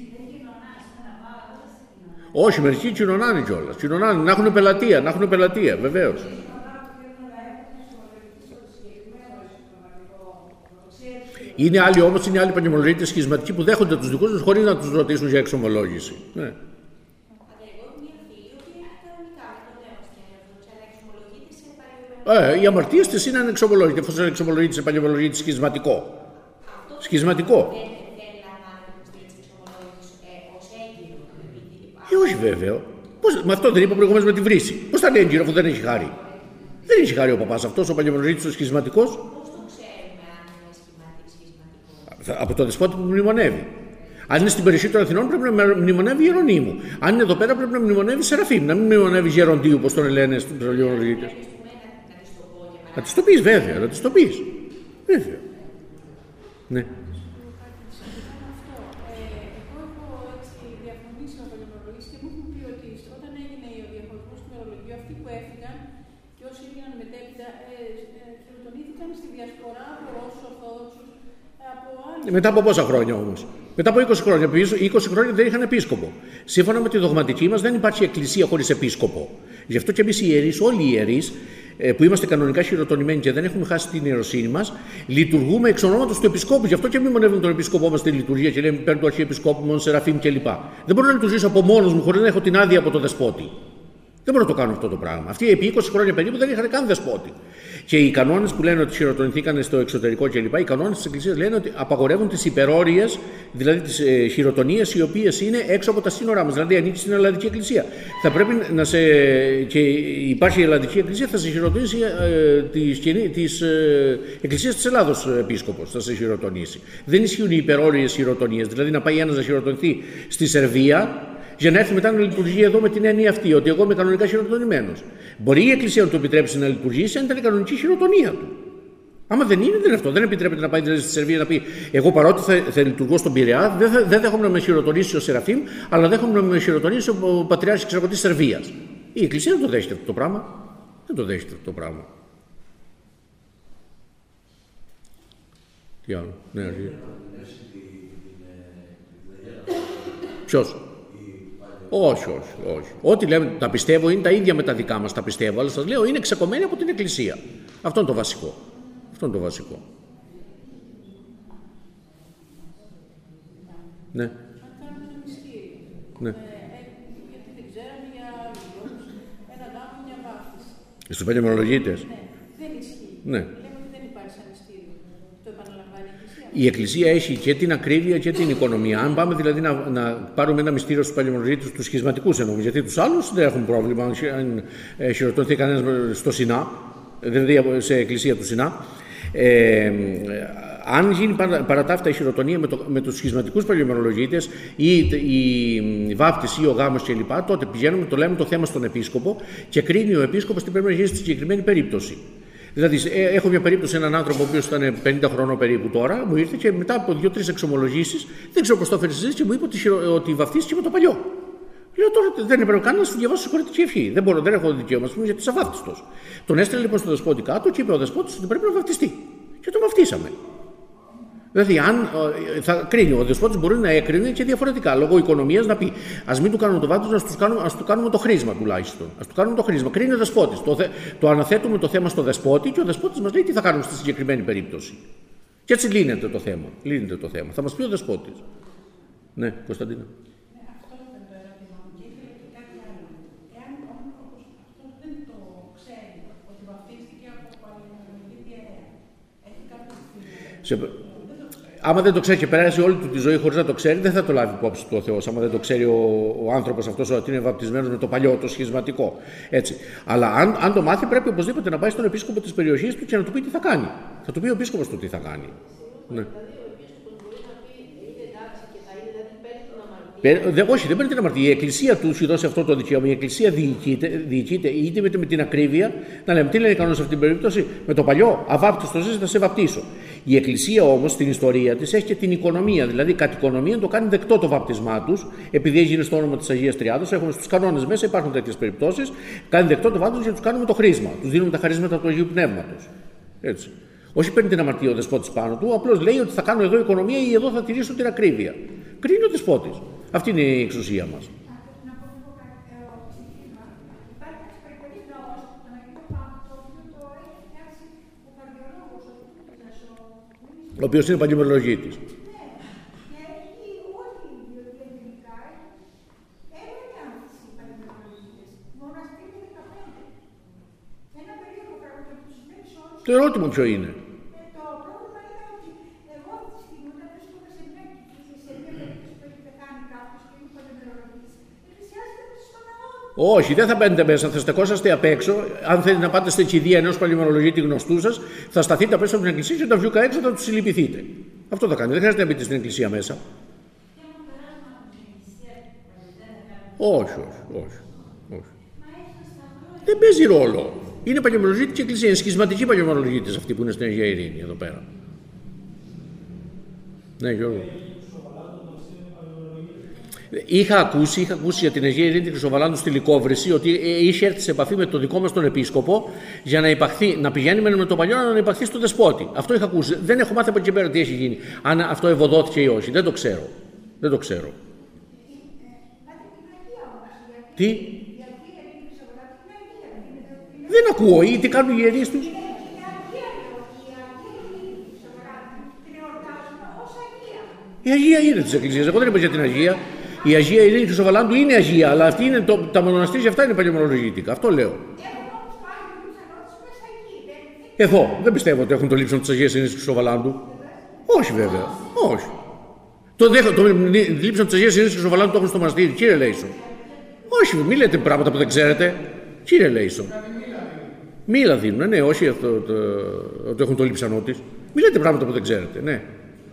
S1: Όχι, μερικοί κοινωνάνε κιόλας. Κοινωνάνε, να έχουν πελατεία, να έχουν πελατεία, βεβαίως. Είναι άλλοι όμως, είναι άλλοι παλιωμερολογίτες σχισματικοί που δέχονται τους δικούς τους χωρίς να τους ρωτήσουν για εξομολόγηση. Ναι. Ε, οι αμαρτίες της είναι ανεξομολόγητες, εφόσον εξομολογείται σε παλιωμερολογίτη σχισματικό. Σχισματικό. Ε, όχι βέβαιο. Πώς, με αυτό δεν είπα προηγουμένως με τη βρύση. Πώς θα είναι έγκυρο αφού δεν έχει χάρη? Δεν έχει χάρη ο παπάς αυτός, ο παλιωμερολογίτης ο σχισματικός.
S3: Πώς το ξέρουμε αν είναι σχισματικό?
S1: Από το δεσπότη που μνημονεύει. Αν είναι στην περιοχή των Αθηνών πρέπει να μνημονεύει Ιερονίμου. Αν είναι εδώ πέρα πρέπει να μνημονεύει Σεραφείμ. Να μην μνημονεύει Γεροντίου όπως τον λένε στους παλιωμερολογίτες. Να της το πεις βέβαια, να της το πεις. Βέβαια. Ναι.
S8: Εγώ έχω έτσι διαφωνήσει με παλιωμερολογίες και μου έχουν πει ότι όταν έγινε ο διαχωρισμός του ημερολογίου, αυτοί που έφυγαν και όσοι έγιναν μετέπειτα χειροτονήθηκαν στη διασπορά από Ρώσους, Ορθόδοξους, από άλλους.
S1: Μετά από πόσα χρόνια όμως? Μετά από είκοσι χρόνια. είκοσι χρόνια δεν είχαν επίσκοπο. Σύμφωνα με τη δογματική μας δεν υπάρχει εκκλησία χωρίς επίσκοπο. Γι' αυτό και εμείς οι ιερείς, όλοι οι ιερείς, που είμαστε κανονικά χειροτονημένοι και δεν έχουμε χάσει την ιεροσύνη μας, λειτουργούμε εξ ονόματος του Επισκόπου. Γι' αυτό και μνημονεύουμε τον Επισκόπο μας στη λειτουργία και λέμε παίρνει του Αρχιεπισκόπου, μόνο Σεραφείμ κλπ. Δεν μπορώ να λειτουργήσω από μόνος μου χωρίς να έχω την άδεια από το δεσπότη. Δεν μπορώ να το κάνω αυτό το πράγμα. Αυτοί επί είκοσι χρόνια περίπου δεν είχαν καν δεσπότη. Και οι κανόνες που λένε ότι χειροτονηθήκαν στο εξωτερικό κλπ. Οι κανόνες της Εκκλησίας λένε ότι απαγορεύουν τις υπερόριες, δηλαδή τις ε, χειροτονίες οι οποίες είναι έξω από τα σύνορά μας. Δηλαδή ανήκει στην Ελλαδική Εκκλησία. Θα πρέπει να σε. Και υπάρχει η Ελλαδική Εκκλησία, θα σε χειροτονήσει ε, της ε, Εκκλησίας της Ελλάδος επίσκοπος. Θα σε χειροτονήσει. Δεν ισχύουν οι υπερόριες χειροτονίες. Δηλαδή να πάει ένας να χειροτονηθεί στη Σερβία, για να έρθει μετά να λειτουργεί εδώ με την έννοια αυτή, ότι εγώ είμαι κανονικά χειροτονημένος. Μπορεί η Εκκλησία να του επιτρέψει να λειτουργήσει αν ήταν η κανονική χειροτονία του. Άμα δεν είναι, δεν είναι αυτό. Δεν επιτρέπεται να πάει δηλαδή, στη Σερβία να πει: εγώ παρότι θα, θα λειτουργώ στον Πειραιά, δεν, θα, δεν δέχομαι να με χειροτονήσει ο Σεραφείμ, αλλά δέχομαι να με χειροτονήσει ο Πατριάρχης της Σερβίας. Η Εκκλησία δεν το δέχεται αυτό το πράγμα. Δεν το δέχεται αυτό το πράγμα. Τι άλλο, ναι, αρχή. Ποιος? Όχι, όχι, όχι. Ό,τι λέμε, τα πιστεύω είναι τα ίδια με τα δικά μας, τα πιστεύω, αλλά σας λέω είναι ξεκομμένοι από την Εκκλησία. Αυτό είναι το βασικό. Αυτό είναι το βασικό. Ναι.
S8: Αν κάνουμε ένα μυστήριο.
S1: Ναι.
S8: Ε, γιατί δεν ξέραμε για άλλους λόγους. Ένα γάμο, μια βάφτιση.
S1: Στους παλιωμερολογίτες.
S8: Ναι. Δεν ισχύει.
S1: Ναι.
S8: Λέμε ότι δεν υπάρχει σαν μυστήριο. Το επαναλαμβάνει η Εκκλησία.
S1: Η Εκκλησία έχει και την ακρίβεια και την οικονομία. Αν πάμε δηλαδή να, να πάρουμε ένα μυστήριο στους παλιωμερολογίτες, τους σχισματικούς εννοούμε, γιατί τους άλλους δεν έχουν πρόβλημα. Αν ε, χειροτονηθεί κανένας στο Σινά, δηλαδή σε εκκλησία του Σινά. Ε, αν γίνει παρατάφτα η χειροτονία με, το, με τους σχισματικούς παλαιομερολογίτες ή η, η βάπτιση ή ο γάμος κλπ., τότε πηγαίνουμε, το λέμε το θέμα στον επίσκοπο και κρίνει ο επίσκοπος τι πρέπει να γίνει στη συγκεκριμένη περίπτωση. Δηλαδή, έχω μια περίπτωση, έναν άνθρωπο ο οποίος ήταν πενήντα χρονών περίπου τώρα, μου ήρθε και μετά από δύο-τρεις εξομολογήσεις, δεν ξέρω πώς το έφερε στη συζήτηση, μου είπε ότι, ότι βαφτίστηκε με το παλιό. Λέω τώρα δεν έπρεπε καν να σου διαβάσω συγχωρητική ευχή. Δεν, μπορώ, δεν έχω δικαίωμα, πούμε, γιατί είσαι αβάφτιστος. Τον έστειλε λοιπόν στο δεσπότη κάτω και είπε ο δεσπότης ότι πρέπει να βαφτιστεί. Και τον βαφτίσαμε. Δηλαδή, αν θα κρίνει, ο δεσπότης μπορεί να έκρινε και διαφορετικά. Λόγω οικονομίας να πει: ας μην του κάνουμε το βάπτισμα, ας του κάνουμε, ας του κάνουμε το χρήσμα τουλάχιστον. Ας του κάνουμε το χρήσμα. Κρίνει ο δεσπότης. Το, το αναθέτουμε το θέμα στο δεσπότη και ο δεσπότης μας λέει τι θα κάνουμε στη συγκεκριμένη περίπτωση. Και έτσι λύνεται το θέμα. Λύνεται το θέμα. Θα μας πει ο δεσπότης. Ναι, Κωνσταντίνα. Σε... Άμα δεν το ξέρει και περάσει όλη του τη ζωή χωρίς να το ξέρει, δεν θα το λάβει υπόψη του ο Θεός. Άμα δεν το ξέρει ο, ο άνθρωπος αυτός ότι είναι βαπτισμένος με το παλιό, το σχισματικό. Έτσι. Αλλά αν, αν το μάθει, πρέπει οπωσδήποτε να πάει στον επίσκοπο της περιοχής του και να του πει τι θα κάνει. Θα του πει ο επίσκοπος του τι θα κάνει. Ναι. Δε, όχι, δεν παίρνει την αμαρτία. Η Εκκλησία του σου δώσει αυτό το δικαίωμα. Η Εκκλησία διοικείται, διοικείται είτε με, με την ακρίβεια, να λέμε τι λένε οι κανόνες σε αυτήν την περίπτωση, με το παλιό, αβάπτιστο ζεις, θα σε βαπτίσω. Η Εκκλησία όμως στην ιστορία της έχει και την οικονομία. Δηλαδή, κατ' οικονομία το κάνει δεκτό το βαπτισμά τους, επειδή έγινε στο όνομα της Αγίας Τριάδος. Έχουν στους κανόνες μέσα, υπάρχουν τέτοιες περιπτώσεις. Κάνει δεκτό το βάπτισμα και τους κάνουμε το χρήσμα. Τους δίνουμε τα χαρίσματα του Αγίου Πνεύματος. Έτσι. Όχι παίρνει την αμαρτία ο δεσπότης πάνω του, απλώς λέει ότι θα κάνω εδώ οικονομία ή εδώ θα τηρήσω την ακρίβεια. Κρίνει ο δεσπότης. Αυτή είναι η εξουσία μας. Ο οποίος είναι παλιομερολογίτης. Το ερώτημα ποιο είναι? Όχι, δεν θα μπαίνετε μέσα, θα στεκόσαστε απ' έξω. Αν θέλετε να πάτε στην κηδεία ενός παλαιομερολογίτη γνωστού σας, θα σταθείτε απ' έξω από την εκκλησία και όταν βγει έξω θα του συλληπιθείτε. Αυτό θα κάνετε. Δεν χρειάζεται να μπείτε στην εκκλησία μέσα. Όχι, όχι, όχι. όχι. Δεν παίζει ρόλο. Είναι παλαιομερολογίτη και εκκλησία. Είναι σχισματική παλαιομερολογίτη αυτή που είναι στην Αγία Ειρήνη εδώ πέρα. Ναι, Γιώργο. Είχα ακούσει, είχα ακούσει για την Αγία Ειρήνη Χρυσοβαλάντου στη Λυκόβρηση ότι είχε έρθει σε επαφή με τον δικό μας τον επίσκοπο για να, υπαχθεί, να πηγαίνει με το παλιό να υπαχθεί στο δεσπότη. Αυτό είχα ακούσει. Δεν έχω μάθει από εκεί πέρα τι έχει γίνει. Αν αυτό ευωδόθηκε ή όχι. Δεν το ξέρω. Δεν το ξέρω. Τι? Δεν ακούω. Ή τι κάνουν οι ιερείς τους? Η Αγία είναι της Εκκλησίας. Εγώ δεν είπα για την Αγία. Η Αγία Ειρήνη Χρυσοβαλάντου είναι Αγία, αλλά αυτή είναι το, τα μοναστήρια αυτά είναι παλαιομερολογητικά. Αυτό λέω. Εδώ δεν πιστεύω ότι έχουν το λείψανο της Αγίας Ειρήνης Χρυσοβαλάντου. Όχι βέβαια. Όχι. Το, δέχω, το λείψανο της Αγίας Ειρήνης Χρυσοβαλάντου το έχουν στο μοναστήρι. Κύριε Λέισον. Όχι, μην λέτε πράγματα που δεν ξέρετε. Κύριε Λέισον. Μίλα δίνουν, ναι, όχι αυτό το, το, το έχουν το λείψανό της. Μην λέτε πράγματα που δεν ξέρετε, ναι.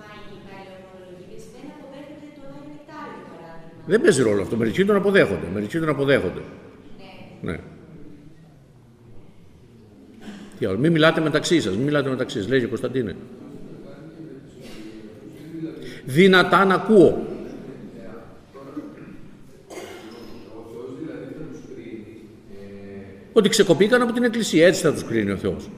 S1: Δεν παίζει ρόλο αυτό. Μερικοί τον αποδέχονται. Μερικοί τον αποδέχονται. Ναι. ναι. Τι άλλο. Μην μιλάτε μεταξύ σας. Μην μιλάτε μεταξύ σας. Λέγε Κωνσταντίνε. Δυνατά να ακούω. Ότι ξεκοπήκαν από την Εκκλησία. Έτσι θα τους κρίνει ο Θεός.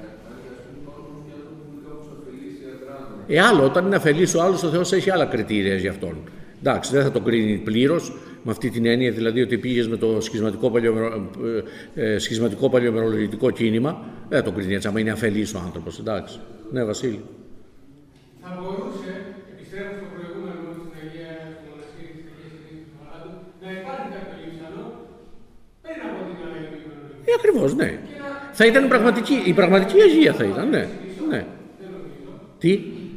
S1: Ε, άλλο, όταν είναι αφελής ο άλλος, ο Θεός έχει άλλα κριτήρια για αυτόν. Εντάξει, δεν θα το κρίνει πλήρως, με αυτή την έννοια δηλαδή ότι πήγες με το σχισματικό, παλιομερο... ε, σχισματικό παλαιομερολογητικό κίνημα, δεν θα το κρίνει έτσι, άμα είναι αφελής ο άνθρωπος. Εντάξει. Ναι, Βασίλη.
S4: Θα μπορούσε, επιστρέφω στο προηγούμενο στην Αγία, στο μοναστήρι της Αγίας Ειρήνης του Μαλάτου, να υπάρχει κάποιο λείψανο πριν από την Αγία.
S1: Ε, ακριβώς, ναι. Να... Θα ήταν πραγματική, η πραγματική Αγία θα ήταν, ναι. ναι. Τι.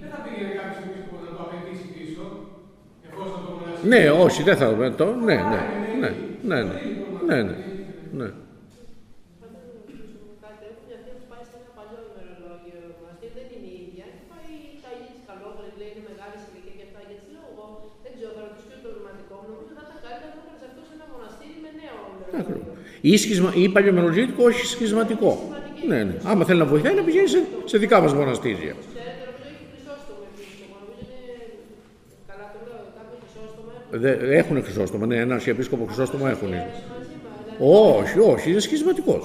S1: Ναι, όχι, δεν θα το. Ναι, ναι, ναι, ναι, ναι, ναι, ναι, ναι.
S9: Κάτι έχουν αυτοί που πάει σε ένα παλιό ημερολόγιο μοναστήρι, δεν είναι η ίδια. Πάει τα καλό, λέει είναι μεγάλη ηλικία και αυτά. Γιατί λέω εγώ, δεν ξέρω, θα ρωτήσω και το ρηματικό μου, νομίζω θα ήταν καλύτερα να έκανε αυτό σε ένα μοναστήρι με νέο ημερολόγιο.
S1: Ή, σχισμα... ή παλιωμερολογητικό, όχι σχισματικό. Ναι, ναι. Άμα θέλει να βοηθάει, να πηγαίνει σε, σε δικά μας μοναστήρια.
S9: Ξέρετε, νομίζω έχει χρυσόστομο επίσης. Νομίζω είναι. Καλά, το λέω, κάποιο χρυσόστομο
S1: έχουν. Έχουν χρυσόστομο, ναι, ένα αρχιεπίσκοπο χρυσόστομο έχουν. Όχι, όχι, είναι σχισματικός.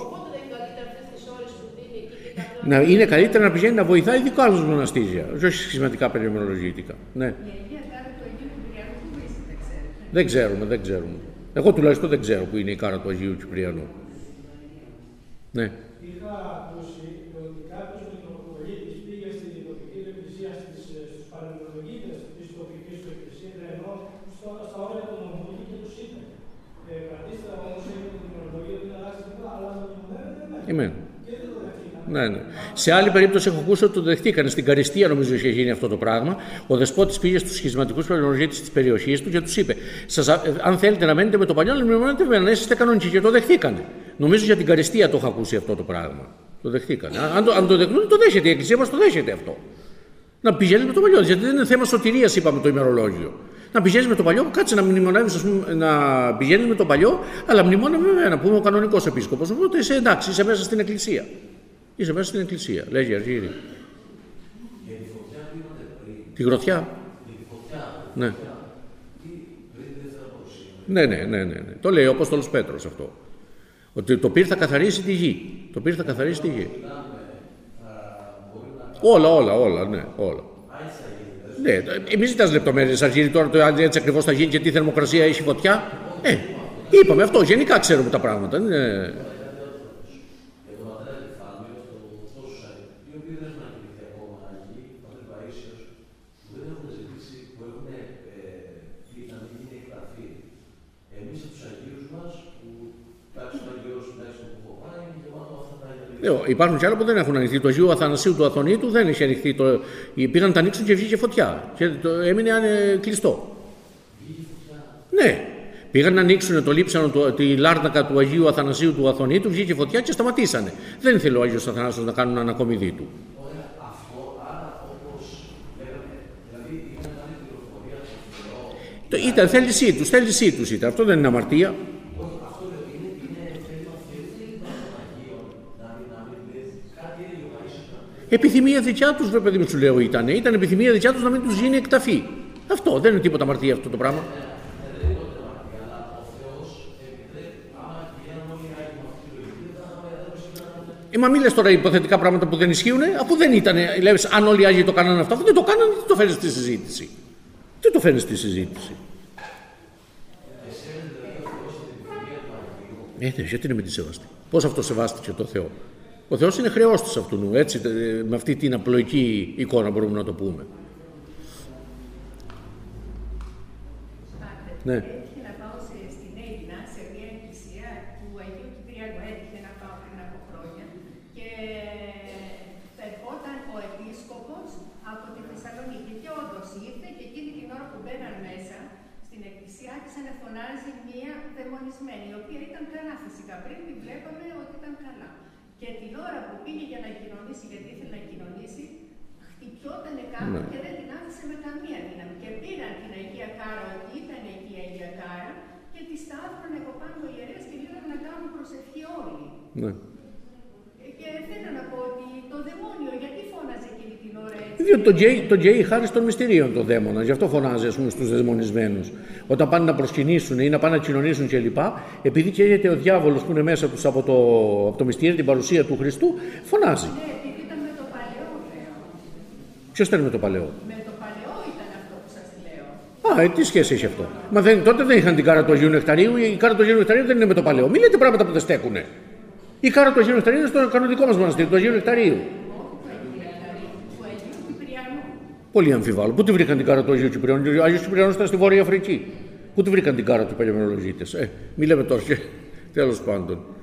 S1: Να είναι καλύτερα να πηγαίνει να βοηθάει δικά μας μοναστήρια, όχι σχισματικά παλιωμερολογητικά. Ναι.
S6: Η Αγία Κάρα του Αγίου Κυπριανού που βρίσκεται, ξέρετε.
S1: Δεν ξέρουμε, δεν ξέρουμε. Εγώ τουλάχιστον δεν ξέρω που είναι η κάρα του Αγίου Κυπριανού. Ναι.
S4: Είχα ακούσει ότι κάποιος Μητροπολίτης πήγε στην τοπική του εκκλησία, στους παλαιομερολογίτες της τοπικής του εκκλησίας, ενώ στα όρια του νομού και τους είπε. Ε, κρατήστε όμως είπε την ημερολογία, δεν αλλάζει τίποτα, αλλά το μνημονεύετε ναι. Και δεν το δεχτήκαν.
S1: Ναι, ναι. Σε άλλη περίπτωση έχω ακούσει ότι το δεχτήκανε. Στην Καριστία νομίζω είχε γίνει αυτό το πράγμα. Ο Δεσπότης πήγε στους σχισματικούς παλαιομερολογίτες της περιοχής του και τους είπε: σας, αν θέλετε να μένετε με το παλιό, να μνημονεύετε με να είστε κανονικοί. Και το δεχτήκανε. Νομίζω για την Καριστία το έχω ακούσει αυτό το πράγμα. Το δεχτήκανε. Αν το, αν το δεχτούν, το δέχεται. Η Εκκλησία μας το δέχεται αυτό. Να πηγαίνει με το παλιό. Γιατί δεν είναι θέμα σωτηρίας, είπαμε το ημερολόγιο. Να πηγαίνει με το παλιό, κάτσε να μνημονεύει, να πηγαίνει με το παλιό, αλλά μνημόνευε με ένα που είμαι ο κανονικός επίσκοπος. Οπότε είσαι εντάξει, είσαι μέσα στην Εκκλησία. Είσαι μέσα στην Εκκλησία. Λέγει Αργύρι. Τη γροθιά. Ναι. Ναι, ναι, ναι, ναι. Το λέει ο Απόστολος Πέτρος αυτό. Ότι το πυρ θα καθαρίσει τη γη. Το πυρ θα καθαρίσει τη γη. Όλα, όλα, όλα, ναι, όλα. Ναι, εμείς ζητάς λεπτομέρειες, Αργύρι, τώρα το έτσι ακριβώς θα γίνει και τι θερμοκρασία έχει φωτιά. Ε, είπαμε αυτό, γενικά ξέρουμε τα πράγματα. Ναι. Υπάρχουν και άλλα που δεν έχουν ανοιχτεί. Το Αγίου Αθανασίου του Αθωνίτου δεν είχε ανοιχτεί. Το... Πήγαν να τα ανοίξουν και βγήκε φωτιά. Και το... έμεινε κλειστό. Ναι. Πήγαν να ανοίξουν το λείψανο, το... τη λάρνακα του Αγίου Αθανασίου του Αθωνίτου, βγήκε φωτιά και σταματήσανε. Δεν ήθελε ο Άγιος Αθανάσιος να κάνουν ανακομιδή του. Ήταν θέλησή τους, θέλησή τους ήταν. Αυτό δεν είναι αμαρτία. Επιθυμία δικιά τους, βέβαια, παιδί μου, σου λέω, ήταν. Ήταν επιθυμία δικιά τους να μην τους γίνει εκταφή. Αυτό δεν είναι τίποτα αμαρτία αυτό το πράγμα. Ε, μα μη λες τώρα υποθετικά πράγματα που δεν ισχύουν, αφού δεν ήταν. Λες, αν όλοι οι Άγιοι το κάνανε αυτό, αφού δεν το κάνανε, τι το φέρνεις στη συζήτηση. Τι το φέρνεις στη συζήτηση. Ε, γιατί είναι με τη σεβαστή. Πώς αυτό σεβάστηκε το Θεό. Ο Θεός είναι χρεός του αυτού, έτσι, με αυτή την απλοϊκή εικόνα μπορούμε να το πούμε.
S6: Ναι. Έτυχε να πάω σε, στην Έλληνα, σε μια εκκλησία του Αγίου Κυπριανού. Έτυχε να πάω πριν από χρόνια και ερχόταν ο επίσκοπος από τη Θεσσαλονίκη και όντως ήρθε και εκείνη την ώρα που μπαίναν μέσα στην εκκλησία άρχισε να φωνάζει μια δαιμονισμένη, η οποία ήταν καλά φυσικά. Πριν την βλέπαμε ότι ήταν καλά. Και την ώρα που πήγε για να κοινωνήσει, γιατί ήθελε να κοινωνήσει, χτυπιόταν κάπου ναι. Και δεν την άφησε με καμία δύναμη. Και πήραν την Αγία Κάρα, ότι ήταν εκεί η Αγία Κάρα, και τη σταύρωνε από πάνω οι ιερείς και λέγανε να κάνουν προσευχή όλοι. Ναι. Και θέλω να πω ότι το δαιμόνιο, γιατί φώναζε εκείνη την ώρα έτσι.
S1: Διότι το γκέι, το γκέι χάρη των μυστηρίων το δαίμονα, γι' αυτό φωνάζει, ας πούμε, στους δαιμονισμένους. Όταν πάνε να προσκυνήσουν ή να πάνε να κοινωνήσουν κλπ. Επειδή καίγεται ο διάβολος που είναι μέσα τους από το, από το μυστήριο, την παρουσία του Χριστού, φωνάζει.
S6: Ναι, επειδή ήταν με το παλαιό, λέω.
S1: Ποιος ήταν με το παλαιό?
S6: Με το παλαιό ήταν αυτό που σας λέω.
S1: Α, ε, τι σχέση έχει αυτό? Μα δεν, τότε δεν είχαν την κάρα του Αγίου Νεκταρίου, η κάρα του Αγίου Νεκταρίου δεν είναι με το παλαιό. Μην λέτε πράγματα που δεν στέκουνε. Η κάρα του Αγίου Νεκταρίου είναι στο κανονικό μας μοναστήρι, του Αγίου Νεκταρίου. Πολύ αμφιβάλλω. Πού τη βρήκαν την κάρα του Αγίου Κυπριανού? Ο Άγιος Κυπριανός ήταν στη Βόρεια Αφρική. Πού τη βρήκαν την κάρα του παλαιομερολογίτες? Ε, μη λέμε τόσο. Τέλος πάντων.